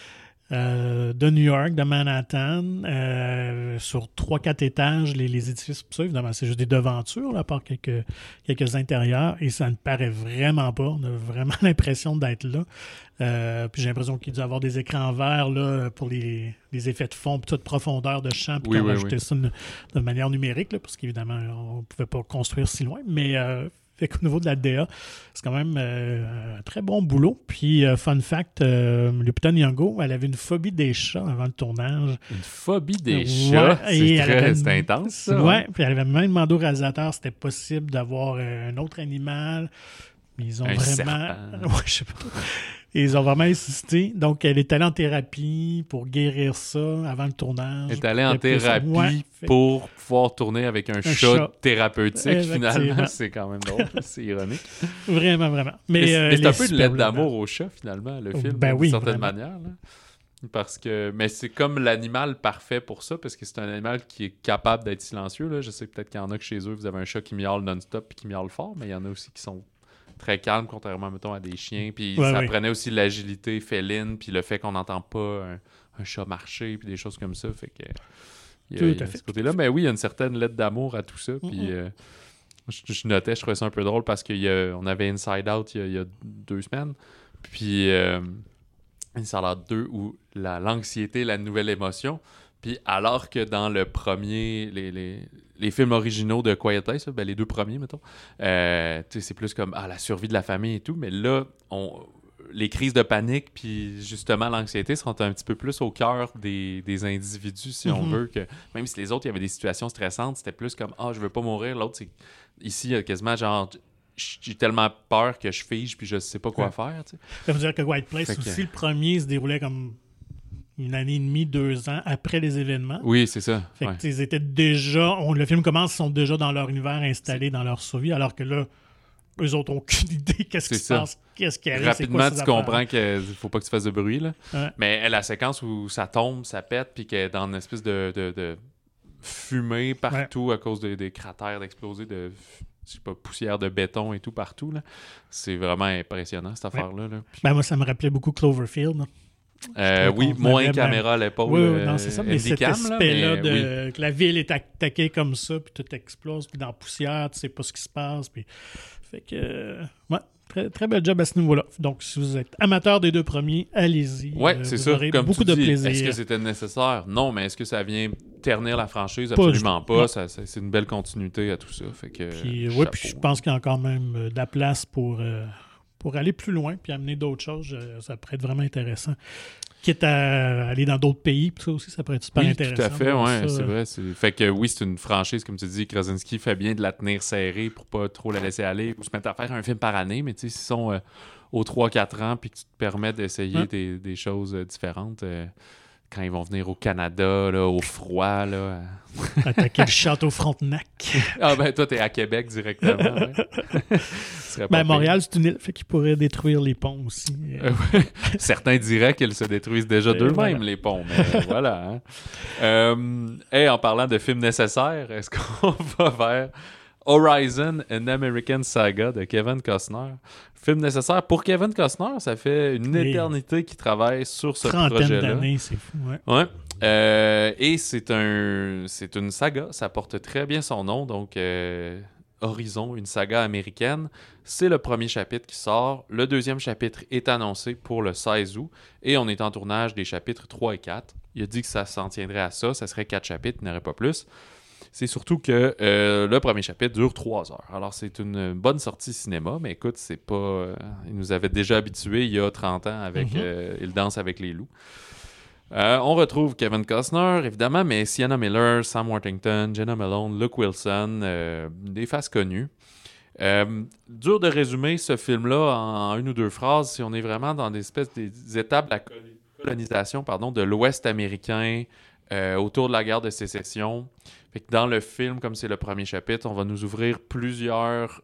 de New York, de Manhattan, sur 3-4 étages, les édifices. Ça, évidemment, c'est juste des devantures, là, à part quelques intérieurs, et ça ne paraît vraiment pas. On a vraiment l'impression d'être là. Puis j'ai l'impression qu'il doit y avoir des écrans verts là, pour les effets de fond, puis toute profondeur de champ, puis rajouter ça de manière numérique, là, parce qu'évidemment, on ne pouvait pas construire si loin. Mais Fait qu'au niveau de la DA, c'est quand même un très bon boulot. Puis, fun fact, Lupita Nyong'o, elle avait une phobie des chats avant le tournage. Une phobie des chats? C'est intense, ça. Ouais, puis elle avait même demandé au réalisateur si c'était possible d'avoir un autre animal. Mais ils ont vraiment... Ouais, je sais pas. Ils ont vraiment insisté. Donc, elle est allée en thérapie pour guérir ça avant le tournage. Elle est allée en thérapie pour pouvoir tourner avec un chat thérapeutique, finalement. C'est quand même drôle. C'est ironique. Vraiment, vraiment. Mais c'est un peu de lettre d'amour au chat, finalement, le film, d'une certaine manière. Là. Parce que... Mais c'est comme l'animal parfait pour ça, parce que c'est un animal qui est capable d'être silencieux. Là. Je sais peut-être qu'il y en a que chez eux, vous avez un chat qui miaule non-stop et qui miaule fort, mais il y en a aussi qui sont très calmes, contrairement, mettons, à des chiens. Puis ça prenait aussi l'agilité féline, puis le fait qu'on n'entend pas un chat marcher, puis des choses comme ça. Fait que il y a ce côté-là. Mais oui, il y a une certaine lettre d'amour à tout ça. Puis je notais, je trouvais ça un peu drôle parce qu'on avait Inside Out il y a 2 semaines. Puis Inside Out 2 où l'anxiété, la nouvelle émotion. Puis alors que dans le premier, les films originaux de Quiet Place, les 2 premiers, mettons, c'est plus comme la survie de la famille et tout, mais là, les crises de panique puis justement l'anxiété sont un petit peu plus au cœur des individus, si on veut, que même si les autres, il y avait des situations stressantes, c'était plus comme « je veux pas mourir », l'autre, c'est ici, il y a quasiment genre... J'ai tellement peur que je fige puis je sais pas quoi faire. Tu sais. Ça veut dire que Quiet Place aussi, le premier se déroulait comme 1 année et demie, 2 ans après les événements. Oui, c'est ça. Fait que, ils étaient déjà... le film commence, ils sont déjà dans leur univers installés dans leur survie, alors que là, eux autres n'ont aucune idée qu'est-ce qui se passe, qu'est-ce qui arrive. Rapidement, tu comprends qu'il faut pas que tu fasses de bruit. Là. Ouais. Mais la séquence où ça tombe, ça pète, puis qu'elle est dans une espèce de fumée partout à cause des cratères d'exploser, de... je sais pas, poussière de béton et tout partout. Là. C'est vraiment impressionnant, cette affaire-là. Là. Puis... moi, ça me rappelait beaucoup Cloverfield. Oui, moins caméra à l'épaule. Oui, non, c'est ça, mais cet aspect-là que la ville est attaquée comme ça, puis tout explose, puis dans la poussière, tu sais pas ce qui se passe. Puis... Fait que, très, très bel job à ce niveau-là. Donc, si vous êtes amateur des 2 premiers, allez-y. Oui, c'est ça. Aurez comme beaucoup tu dis, de plaisir. Est-ce que c'était nécessaire? Non, mais est-ce que ça vient ternir la franchise? Absolument pas. C'est une belle continuité à tout ça. Fait que, puis je pense qu'il y a encore même de la place pour aller plus loin puis amener d'autres choses. Ça pourrait être vraiment intéressant. Quitte à aller dans d'autres pays, puis ça aussi, ça pourrait être super intéressant. Tout à fait, oui, c'est vrai. Fait que oui, c'est une franchise, comme tu dis, Krasinski fait bien de la tenir serrée pour pas trop la laisser aller ou se mettre à faire un film par année, mais tu sais, s'ils sont aux 3-4 ans puis que tu te permets d'essayer des choses différentes, quand ils vont venir au Canada, là, au froid, là... Attaquer le château Frontenac. Toi, t'es à Québec directement. Montréal, c'est une île, fait qu'ils pourraient détruire les ponts aussi. Certains diraient qu'ils se détruisent déjà d'eux-mêmes, les ponts, mais voilà. Hein. En parlant de films nécessaires, est-ce qu'on va vers Horizon, An American Saga de Kevin Costner? Film nécessaire pour Kevin Costner, ça fait une éternité qu'il travaille sur ce projet-là. 30 d'années, c'est fou, ouais. Et c'est une saga, ça porte très bien son nom, donc Horizon, une saga américaine. C'est le premier chapitre qui sort. Le deuxième chapitre est annoncé pour le 16 août et on est en tournage des chapitres 3 et 4. Il a dit que ça s'en tiendrait à ça serait 4 chapitres, il n'y aurait pas plus. C'est surtout que le premier chapitre dure 3 heures. Alors, c'est une bonne sortie cinéma, mais écoute, c'est pas... il nous avait déjà habitués il y a 30 ans avec Il danse avec les loups. On retrouve Kevin Costner, évidemment, mais Sienna Miller, Sam Worthington, Jenna Malone, Luke Wilson, des faces connues. Dur de résumer ce film-là en 1 ou 2 phrases si on est vraiment dans des espèces des étapes de la colonisation de l'Ouest américain autour de la guerre de sécession. Fait que dans le film, comme c'est le premier chapitre, on va nous ouvrir plusieurs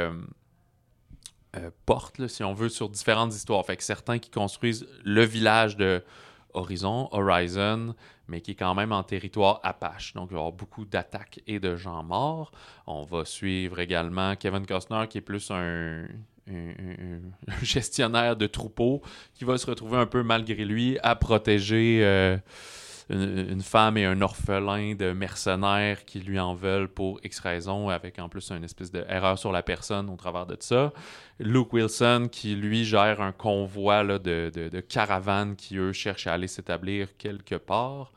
portes, là, si on veut, sur différentes histoires. Fait que certains qui construisent le village de Horizon, mais qui est quand même en territoire Apache. Donc, il va y avoir beaucoup d'attaques et de gens morts. On va suivre également Kevin Costner, qui est plus un gestionnaire de troupeaux, qui va se retrouver un peu, malgré lui, à protéger une femme et un orphelin de mercenaires qui lui en veulent pour X raison, avec en plus une espèce d'erreur sur la personne au travers de ça. Luke Wilson qui, lui, gère un convoi là, de caravanes qui, eux, cherchent à aller s'établir quelque part.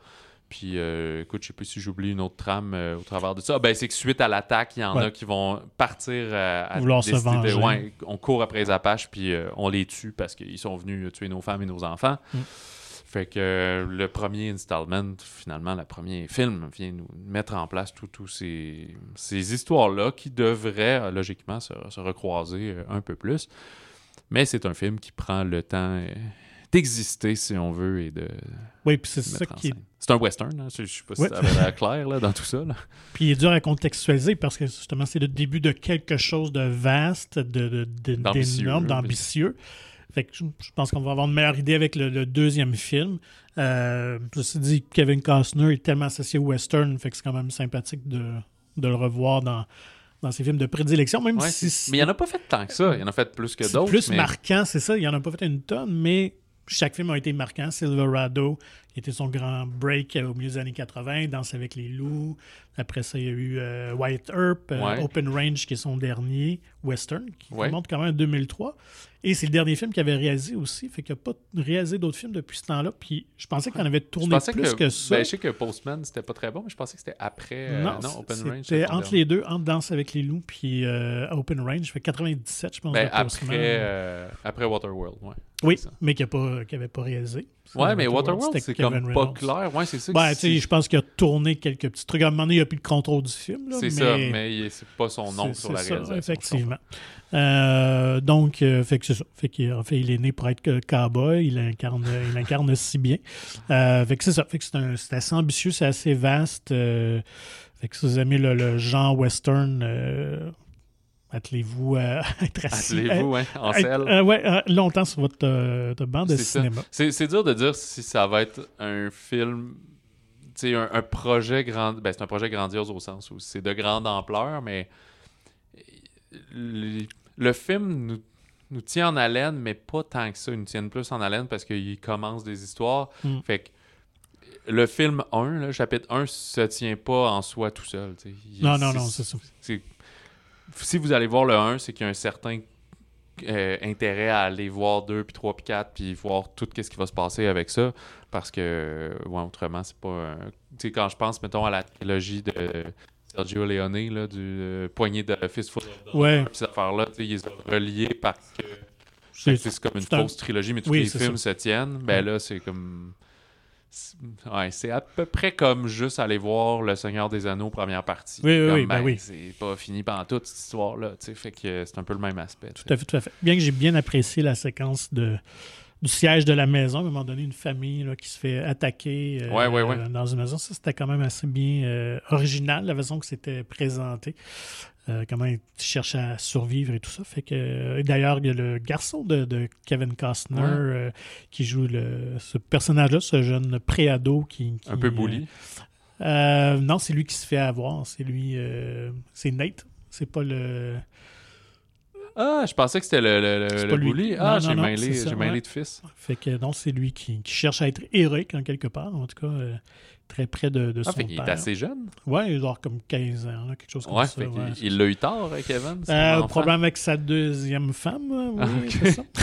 Puis, écoute, je sais pas si j'oublie une autre trame au travers de ça. Ben, c'est que suite à l'attaque, il y en a qui vont partir à vouloir se venger. On court après les Apaches, puis on les tue parce qu'ils sont venus tuer nos femmes et nos enfants. Fait que le premier installment, finalement, le premier film vient nous mettre en place tous ces histoires-là qui devraient, logiquement, se recroiser un peu plus. Mais c'est un film qui prend le temps d'exister, si on veut, et de... Oui, puis c'est ça qui est... C'est un western, hein? Je sais pas si ça avait l'air clair là, dans tout ça. Là. Puis il est dur à contextualiser parce que justement, c'est le début de quelque chose de vaste, d'énorme, d'ambitieux. Fait que je pense qu'on va avoir une meilleure idée avec le deuxième film. Ceci dit, Kevin Costner est tellement associé au western, fait que c'est quand même sympathique de le revoir dans ses films de prédilection, même si... Mais il n'y en a pas fait tant que ça. Il y en a fait plus que d'autres. C'est plus marquant, c'est ça. Il n'y en a pas fait une tonne, mais chaque film a été marquant. Silverado était son grand break au milieu des années 80, Danse avec les loups. Après ça, il y a eu Wyatt Earp, Open Range, qui est son dernier western, qui remonte quand même en 2003. Et c'est le dernier film qu'il avait réalisé aussi, fait qu'il n'a pas réalisé d'autres films depuis ce temps-là. Puis je pensais qu'il en avait tourné plus que ça. Ben, je sais que Postman, c'était pas très bon, mais je pensais que c'était après Open Range. C'était entre les deux, entre Danse avec les loups puis Open Range. Fait 97, je pense. Ben, après Waterworld, oui, mais qu'il n'avait pas réalisé. Ouais, mais Waterworld, c'est comme pas clair. Ouais, c'est ça. Ben, tu sais, je pense qu'il a tourné quelques petits trucs. À un moment donné, il n'a plus le contrôle du film. Là, ça, mais c'est pas son nom sur la réalisation. Effectivement. Donc, fait que c'est ça. Fait qu'il est né pour être cowboy. Il incarne si bien. Fait que c'est ça. Fait que c'est assez ambitieux, c'est assez vaste. Fait que si vous aimez le genre western... attelez-vous à être assis. Attelez-vous, en selle. Longtemps sur votre banc de cinéma. C'est dur de dire si ça va être un film, un projet grand. Ben, c'est un projet grandiose au sens où c'est de grande ampleur, mais le film nous tient en haleine, mais pas tant que ça. Ils nous tiennent plus en haleine parce qu'il commence des histoires. Fait que le film 1, le chapitre 1, se tient pas en soi tout seul. Non, c'est ça. Si vous allez voir le 1, c'est qu'il y a un certain intérêt à aller voir 2, puis 3, puis 4, puis voir tout ce qui va se passer avec ça, parce que, autrement, c'est pas... Tu sais, quand je pense, mettons, à la trilogie de Sergio Leone, là, du Poignée de Fistful of Dollars, puis cette affaire-là, ils les ont reliés parce que c'est comme une fausse trilogie, mais tous les films se tiennent. Ben là, c'est comme... c'est à peu près comme juste aller voir Le Seigneur des Anneaux première partie. Oui. C'est pas fini pendant toute cette histoire-là. Fait que c'est un peu le même aspect. Tout à fait. Bien que j'ai bien apprécié la séquence du siège de la maison, à un moment donné, une famille là, qui se fait attaquer dans une maison. Ça, c'était quand même assez bien original, la façon que c'était présenté. Comment il cherche à survivre et tout ça. Fait que d'ailleurs, il y a le garçon de Kevin Costner qui joue ce personnage-là, ce jeune pré-ado qui un peu bully. Non, c'est lui qui se fait avoir. C'est lui. C'est Nate. C'est pas le. Ah, je pensais que c'était le bully. Ah, j'ai mêlé de fils. Fait que non, c'est lui qui cherche à être héroïque en quelque part. En tout cas, très près de son père. Il est assez jeune. Ouais, il doit avoir comme 15 ans, là, quelque chose comme ça. Il l'a eu tard, Kevin? Probablement avec sa deuxième femme. Oui, c'est ça.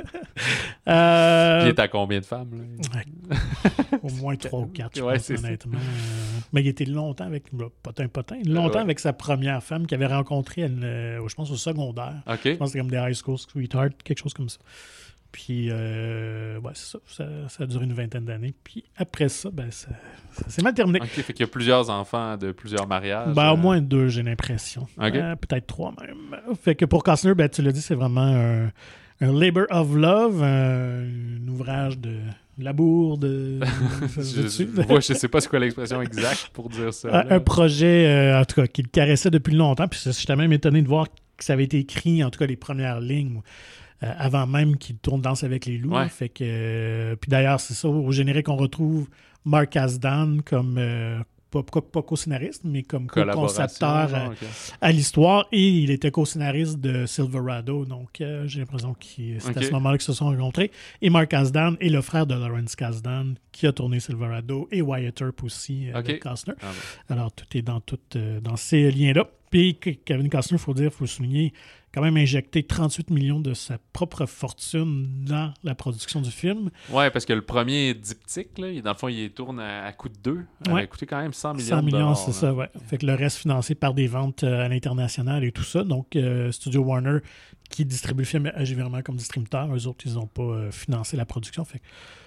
Puis il est à combien de femmes? Là? Au moins 3 ou 4, je pense, honnêtement. Mais il était longtemps avec... Longtemps avec sa première femme qu'il avait rencontrée, je pense, au secondaire. Okay. Je pense que c'était comme des high school sweetheart, quelque chose comme ça. Puis, c'est ça. Ça a duré une vingtaine d'années. Puis après ça, ça s'est mal terminé. OK, fait qu'il y a plusieurs enfants de plusieurs mariages. Au moins 2, j'ai l'impression. Okay. Peut-être 3 même. Fait que pour Costner, tu l'as dit, c'est vraiment un labor of love, un ouvrage de labour, je sais pas c'est quoi l'expression exacte pour dire ça. Un projet, en tout cas, qu'il caressait depuis longtemps. Puis j'étais même étonné de voir que ça avait été écrit, en tout cas, les premières lignes. Avant même qu'il tourne Danse avec les loups. Fait que, puis d'ailleurs, c'est ça, au générique, on retrouve Mark Kasdan comme, pas co-scénariste, mais comme co-concepteur à l'histoire. Et il était co-scénariste de Silverado. Donc, j'ai l'impression que c'est à ce moment-là qu'ils se sont rencontrés. Et Mark Kasdan est le frère de Lawrence Kasdan, qui a tourné Silverado, et Wyatt Earp aussi, avec Costner. Alors, tout est dans ces liens-là. Puis Kevin Costner, il faut souligner, quand même injecté 38 millions de sa propre fortune dans la production du film. Ouais, parce que le premier diptyque, là, dans le fond, il tourne à coût de 2. Il a coûté quand même 100 millions 100 millions, c'est là. ça, ouais. Fait que le reste financé par des ventes à l'international et tout ça. Donc, Studio Warner, qui distribue le film, agit vraiment comme distributeur. Eux autres, ils n'ont pas financé la production. Fait que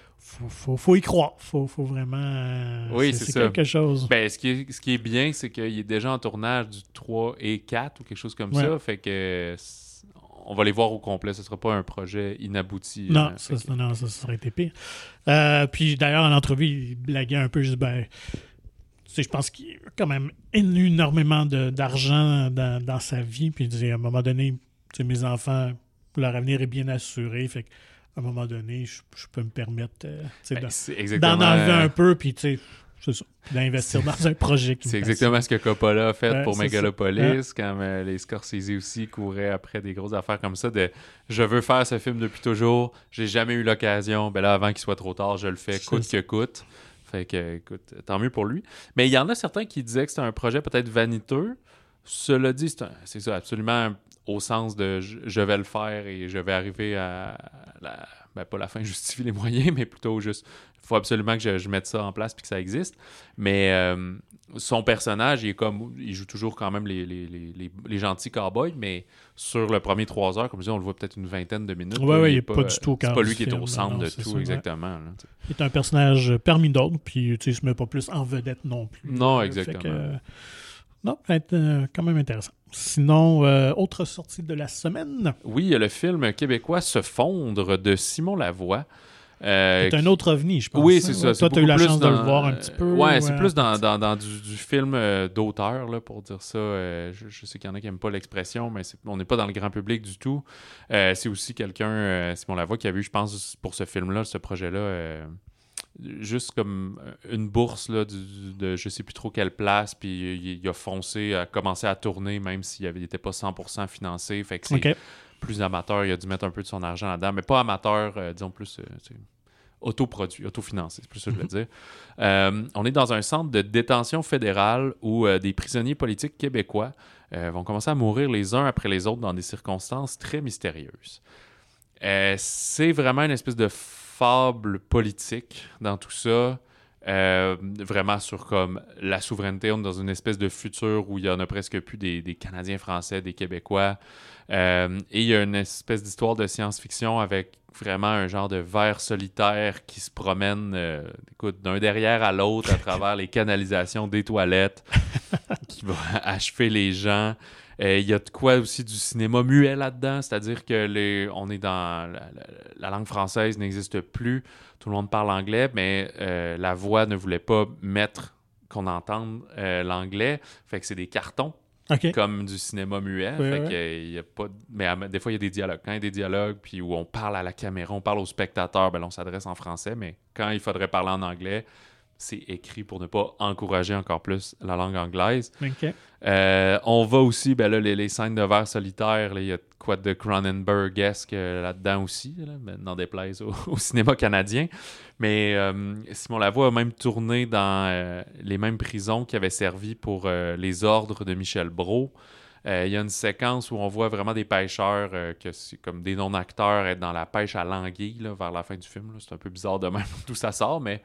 faut y croire. Faut vraiment... Oui, c'est ça. quelque chose. Ben, ce qui est bien, c'est qu'il est déjà en tournage du 3 et 4 ou quelque chose comme ça. Fait que on va les voir au complet. Ce ne sera pas un projet inabouti. Non, ça serait été pire. Puis d'ailleurs, en entrevue, il blaguait un peu. Je pense qu'il a quand même énormément d'argent dans sa vie. Puis il disait, à un moment donné, mes enfants, leur avenir est bien assuré. Fait qu'à un moment donné, je peux me permettre d'en enlever un peu. Puis tu sais, c'est ça, d'investir dans un projet qui c'est exactement ce que Coppola a fait pour Megalopolis, quand les Scorsese aussi couraient après des grosses affaires comme ça de « je veux faire ce film depuis toujours, j'ai jamais eu l'occasion, ben là, avant qu'il soit trop tard, je le fais, coûte que coûte ». Fait que, écoute, tant mieux pour lui. Mais il y en a certains qui disaient que c'était un projet peut-être vaniteux. Cela dit, c'est ça, absolument au sens de « je vais le faire et je vais arriver à la... » Ben, pas la fin justifie les moyens, mais plutôt juste, il faut absolument que je mette ça en place puis que ça existe. Mais son personnage, il joue toujours quand même les gentils cowboys, mais sur le premier 3 heures, comme je dis, on le voit peut-être une vingtaine de minutes. Oui, il n'est pas du tout au cœur. C'est pas lui qui est film, au centre de tout, ça, exactement. Là, il est un personnage parmi d'autres, puis il ne se met pas plus en vedette non plus. Non, exactement. Non, ça va être quand même intéressant. Sinon, autre sortie de la semaine. Oui, il y a le film québécois Se fondre de Simon Lavoie. C'est un autre ovni, je pense. Oui, c'est ça. Toi, tu as eu la chance de le voir un petit peu. Oui, c'est plus dans du film d'auteur, là, pour dire ça. Je sais qu'il y en a qui n'aiment pas l'expression, mais on n'est pas dans le grand public du tout. C'est aussi quelqu'un, Simon Lavoie, qui a vu, je pense, pour ce film-là, ce projet-là, juste comme une bourse là, de je sais plus trop quelle place, puis il a foncé, a commencé à tourner, même s'il n'était pas 100% financé. Fait que c'est plus amateur, il a dû mettre un peu de son argent là-dedans, mais pas amateur, disons plus autoproduit, autofinancé, c'est plus ça que je voulais dire. On est dans un centre de détention fédérale où des prisonniers politiques québécois vont commencer à mourir les uns après les autres dans des circonstances très mystérieuses. C'est vraiment une espèce de fable politique dans tout ça, vraiment sur comme la souveraineté. On est dans une espèce de futur où il y en a presque plus des Canadiens français, des Québécois, et il y a une espèce d'histoire de science-fiction avec vraiment un genre de ver solitaire qui se promène d'un derrière à l'autre à travers les canalisations des toilettes, qui va achever les gens. Il y a de quoi aussi du cinéma muet là-dedans, c'est-à-dire que on est dans... La langue française n'existe plus, tout le monde parle anglais, mais la voix ne voulait pas mettre qu'on entende l'anglais, fait que c'est des cartons, comme du cinéma muet, il y a pas... Mais des fois, il y a des dialogues. Quand il y a des dialogues, puis où on parle à la caméra, on parle au spectateur, ben là, on s'adresse en français, mais quand il faudrait parler en anglais, c'est écrit pour ne pas encourager encore plus la langue anglaise. On va aussi, ben là, les scènes de vers solitaire, il y a quoi de Cronenberg-esque là-dedans aussi, là, n'en déplaise au cinéma canadien. Mais Simon Lavoie a même tourné dans les mêmes prisons qui avaient servi pour les ordres de Michel Brault. Il y a une séquence où on voit vraiment des pêcheurs, que c'est comme des non-acteurs, être dans la pêche à l'anguille là, vers la fin du film. Là. C'est un peu bizarre de même d'où ça sort, mais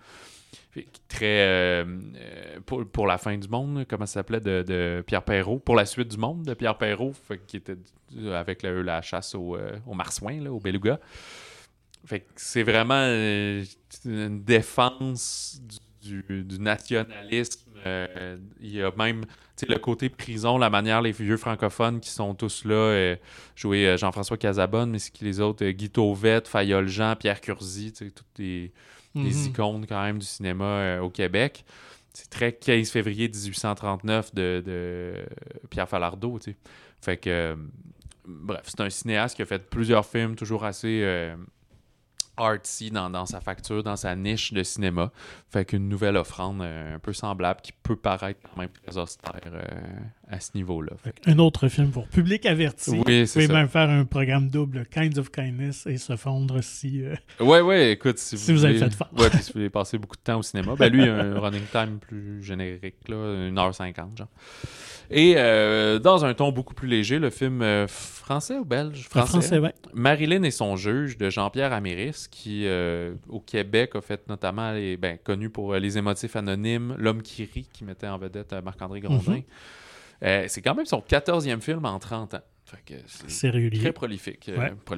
très pour la fin du monde, comment ça s'appelait, de Pierre Perrault, pour la suite du monde de Pierre Perrault, qui était avec la chasse aux marsouins, là, aux belugas. Fait que c'est vraiment une défense du nationalisme. Il y a même le côté prison, la manière, les vieux francophones qui sont tous là, jouer Jean-François Casabonne, mais c'est qui les autres, Guy Tauvette, Fayolle Jean, Pierre Curzi, toutes des icônes quand même du cinéma au Québec. C'est très 15 février 1839 de Pierre Falardeau. T'sais. Fait que, bref, c'est un cinéaste qui a fait plusieurs films toujours assez artsy dans sa facture, dans sa niche de cinéma. Fait qu'une nouvelle offrande un peu semblable qui peut paraître quand même très austère à ce niveau-là. Un autre film pour public averti. Oui, c'est vous pouvez ça. même faire un programme double, Kinds of Kindness, et se fondre si Ouais, écoute, si vous avez fait fort. Ouais, puis si vous voulez passer beaucoup de temps au cinéma, ben lui, un running time plus générique, là, 1h50, genre. Et dans un ton beaucoup plus léger, le film français ou belge? Français, ouais. Marilyn et son juge de Jean-Pierre Améris, qui au Québec a fait notamment connu pour Les émotifs anonymes, L'homme qui rit, qui mettait en vedette Marc-André Grondin. C'est quand même son 14e film en 30 ans. Fait que c'est régulier. Très prolifique.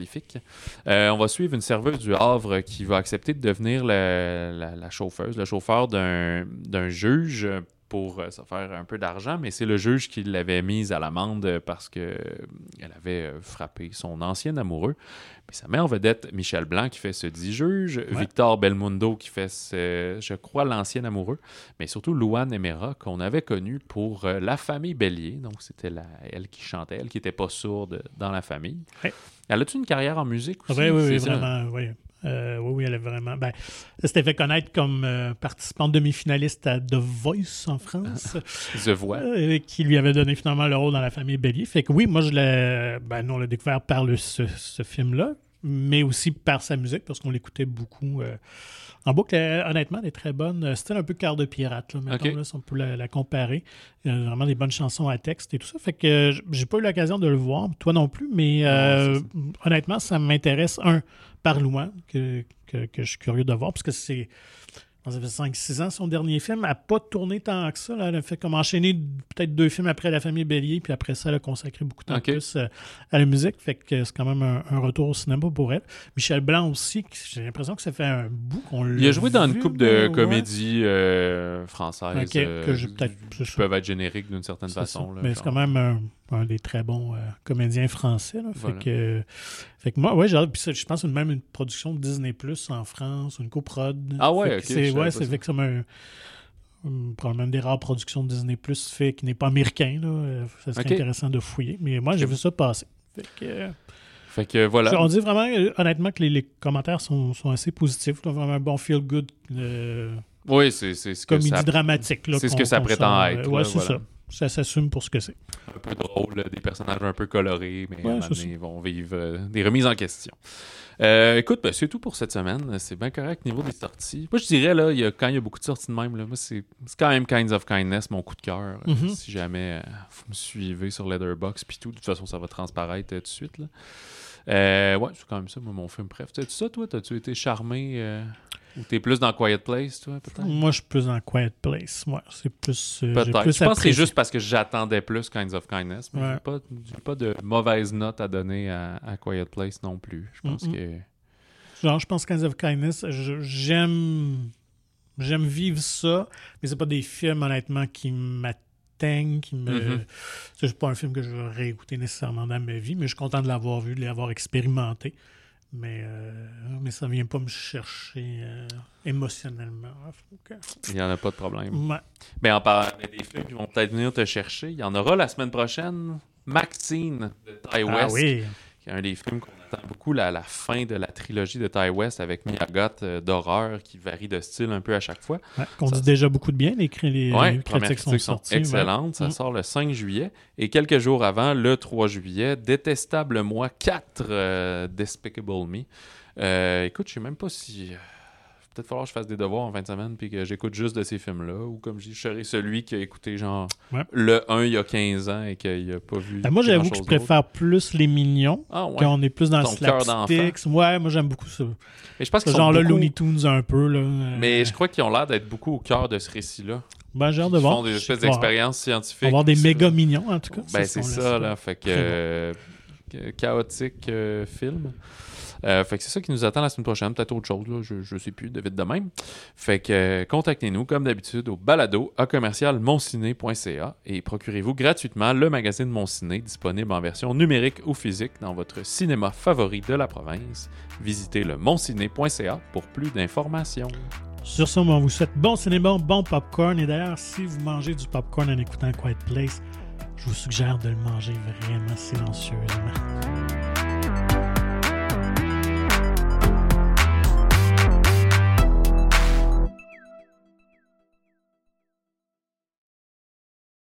On va suivre une serveuse du Havre qui va accepter de devenir la chauffeuse, le chauffeur d'un juge pour se faire un peu d'argent, mais c'est le juge qui l'avait mise à l'amende parce qu'elle avait frappé son ancien amoureux. Puis ça met en vedette Michel Blanc qui fait ce dit juge, Victor Belmondo qui fait je crois, l'ancien amoureux, mais surtout Louane Emera qu'on avait connue pour La famille Bélier. Donc c'était elle qui chantait, elle qui n'était pas sourde dans La famille. Ouais. Elle a-tu une carrière en musique aussi? Oui, vraiment, oui. Oui, elle est vraiment... elle s'était fait connaître comme participante demi-finaliste à The Voice en France. The Voix. Qui lui avait donné finalement le rôle dans La famille Bélier. Fait que oui, moi, nous, on l'a découvert par ce film-là, mais aussi par sa musique, parce qu'on l'écoutait beaucoup en boucle. Honnêtement, elle est très bonne. Style un peu Cœur de pirate, là, mettons, là, si on peut la comparer. Il y a vraiment des bonnes chansons à texte et tout ça. Fait que j'ai pas eu l'occasion de le voir, toi non plus, mais honnêtement, ça m'intéresse, par Louane, que je suis curieux de voir, parce que ça fait 5-6 ans, son dernier film. Elle n'a pas tourné tant que ça. Là. Elle a fait comme enchaîner peut-être 2 films après La famille Bélier, puis après ça, elle a consacré beaucoup de temps plus à la musique. Fait que c'est quand même un retour au cinéma pour elle. Michel Blanc aussi, j'ai l'impression que ça fait un bout qu'on l'a vu. Il a joué dans une couple de comédies françaises qui peuvent être génériques d'une certaine façon. Là, mais c'est quand même un des très bons comédiens français. Là. Fait que moi, j'ai hâte. Puis je pense même une production de Disney Plus en France, une coprod. Ah ouais, c'est fait que c'est probablement une des rares productions de Disney Plus qui n'est pas américain. Là. Ça serait intéressant de fouiller. Mais moi, j'ai vu ça passer. Fait que voilà. On dit vraiment, honnêtement, que les commentaires sont assez positifs. Là. Vraiment un bon feel-good. Oui, c'est ce que comédie dramatique. Là, c'est ce que ça prétend être. Oui, c'est ça. Ça s'assume pour ce que c'est. Un peu drôle, des personnages un peu colorés, mais à un moment donné, ils vont vivre des remises en question. Écoute, c'est tout pour cette semaine. C'est bien correct niveau des sorties. Moi, je dirais, là, quand il y a beaucoup de sorties de même, là, moi, c'est quand même Kinds of Kindness, mon coup de cœur. Si jamais vous me suivez sur Letterboxd puis tout, de toute façon, ça va transparaître tout de suite. Là. C'est quand même ça, moi, mon film préf. T'as-tu ça, toi? T'as-tu été charmé ou t'es plus dans Quiet Place, toi, peut-être? Moi, je suis plus dans Quiet Place. Moi, c'est plus... peut-être. Je pense que c'est juste parce que j'attendais plus Kinds of Kindness, mais j'ai pas de mauvaise note à donner à Quiet Place non plus. Je pense que... Je pense Kinds of Kindness, j'aime vivre ça, mais c'est pas des films, honnêtement, qui m'atteignent, c'est pas un film que je vais réécouter nécessairement dans ma vie, mais je suis content de l'avoir vu, de l'avoir expérimenté. Mais ça ne vient pas me chercher émotionnellement. Il n'y en a pas de problème. Ouais. Mais en parlant des films qui vont peut-être venir te chercher, il y en aura la semaine prochaine. Maxine de Ty West, qui est un des films qu'on attend beaucoup, la fin de la trilogie de Ty West avec Mia Goth d'horreur qui varie de style un peu à chaque fois. Ouais, qu'on dit déjà beaucoup de bien, les critiques sont sorties. Excellentes. Ça sort le 5 juillet. Et quelques jours avant, le 3 juillet, Détestable Moi 4, Despicable Me. Écoute, je sais même pas si... peut-être falloir que je fasse des devoirs en fin de semaine puis que j'écoute juste de ces films-là. Ou comme je dis, je serai celui qui a écouté genre le 1 il y a 15 ans et qu'il n'a pas vu. Moi, j'avoue que je préfère plus Les Mignons. Quand on est plus dans le slapstick. Ouais, moi, j'aime beaucoup ça. Mais je pense que genre le Looney Tunes un peu. Là, mais je crois qu'ils ont l'air d'être beaucoup au cœur de ce récit-là. J'ai hâte de voir. Ils font des espèces d'expériences scientifiques. On va avoir des méga mignons, en tout cas. C'est ça, là. Fait que chaotique film. Fait que c'est ça qui nous attend la semaine prochaine, peut-être autre chose, là, je sais plus, de vite de même. Fait que contactez-nous comme d'habitude au balado@monciné.ca et procurez-vous gratuitement le magazine Mon Ciné, disponible en version numérique ou physique dans votre cinéma favori de la province. Visitez le monciné.ca pour plus d'informations. Sur ce, on vous souhaite bon cinéma, bon popcorn. Et d'ailleurs, si vous mangez du popcorn en écoutant Quiet Place, je vous suggère de le manger vraiment silencieusement.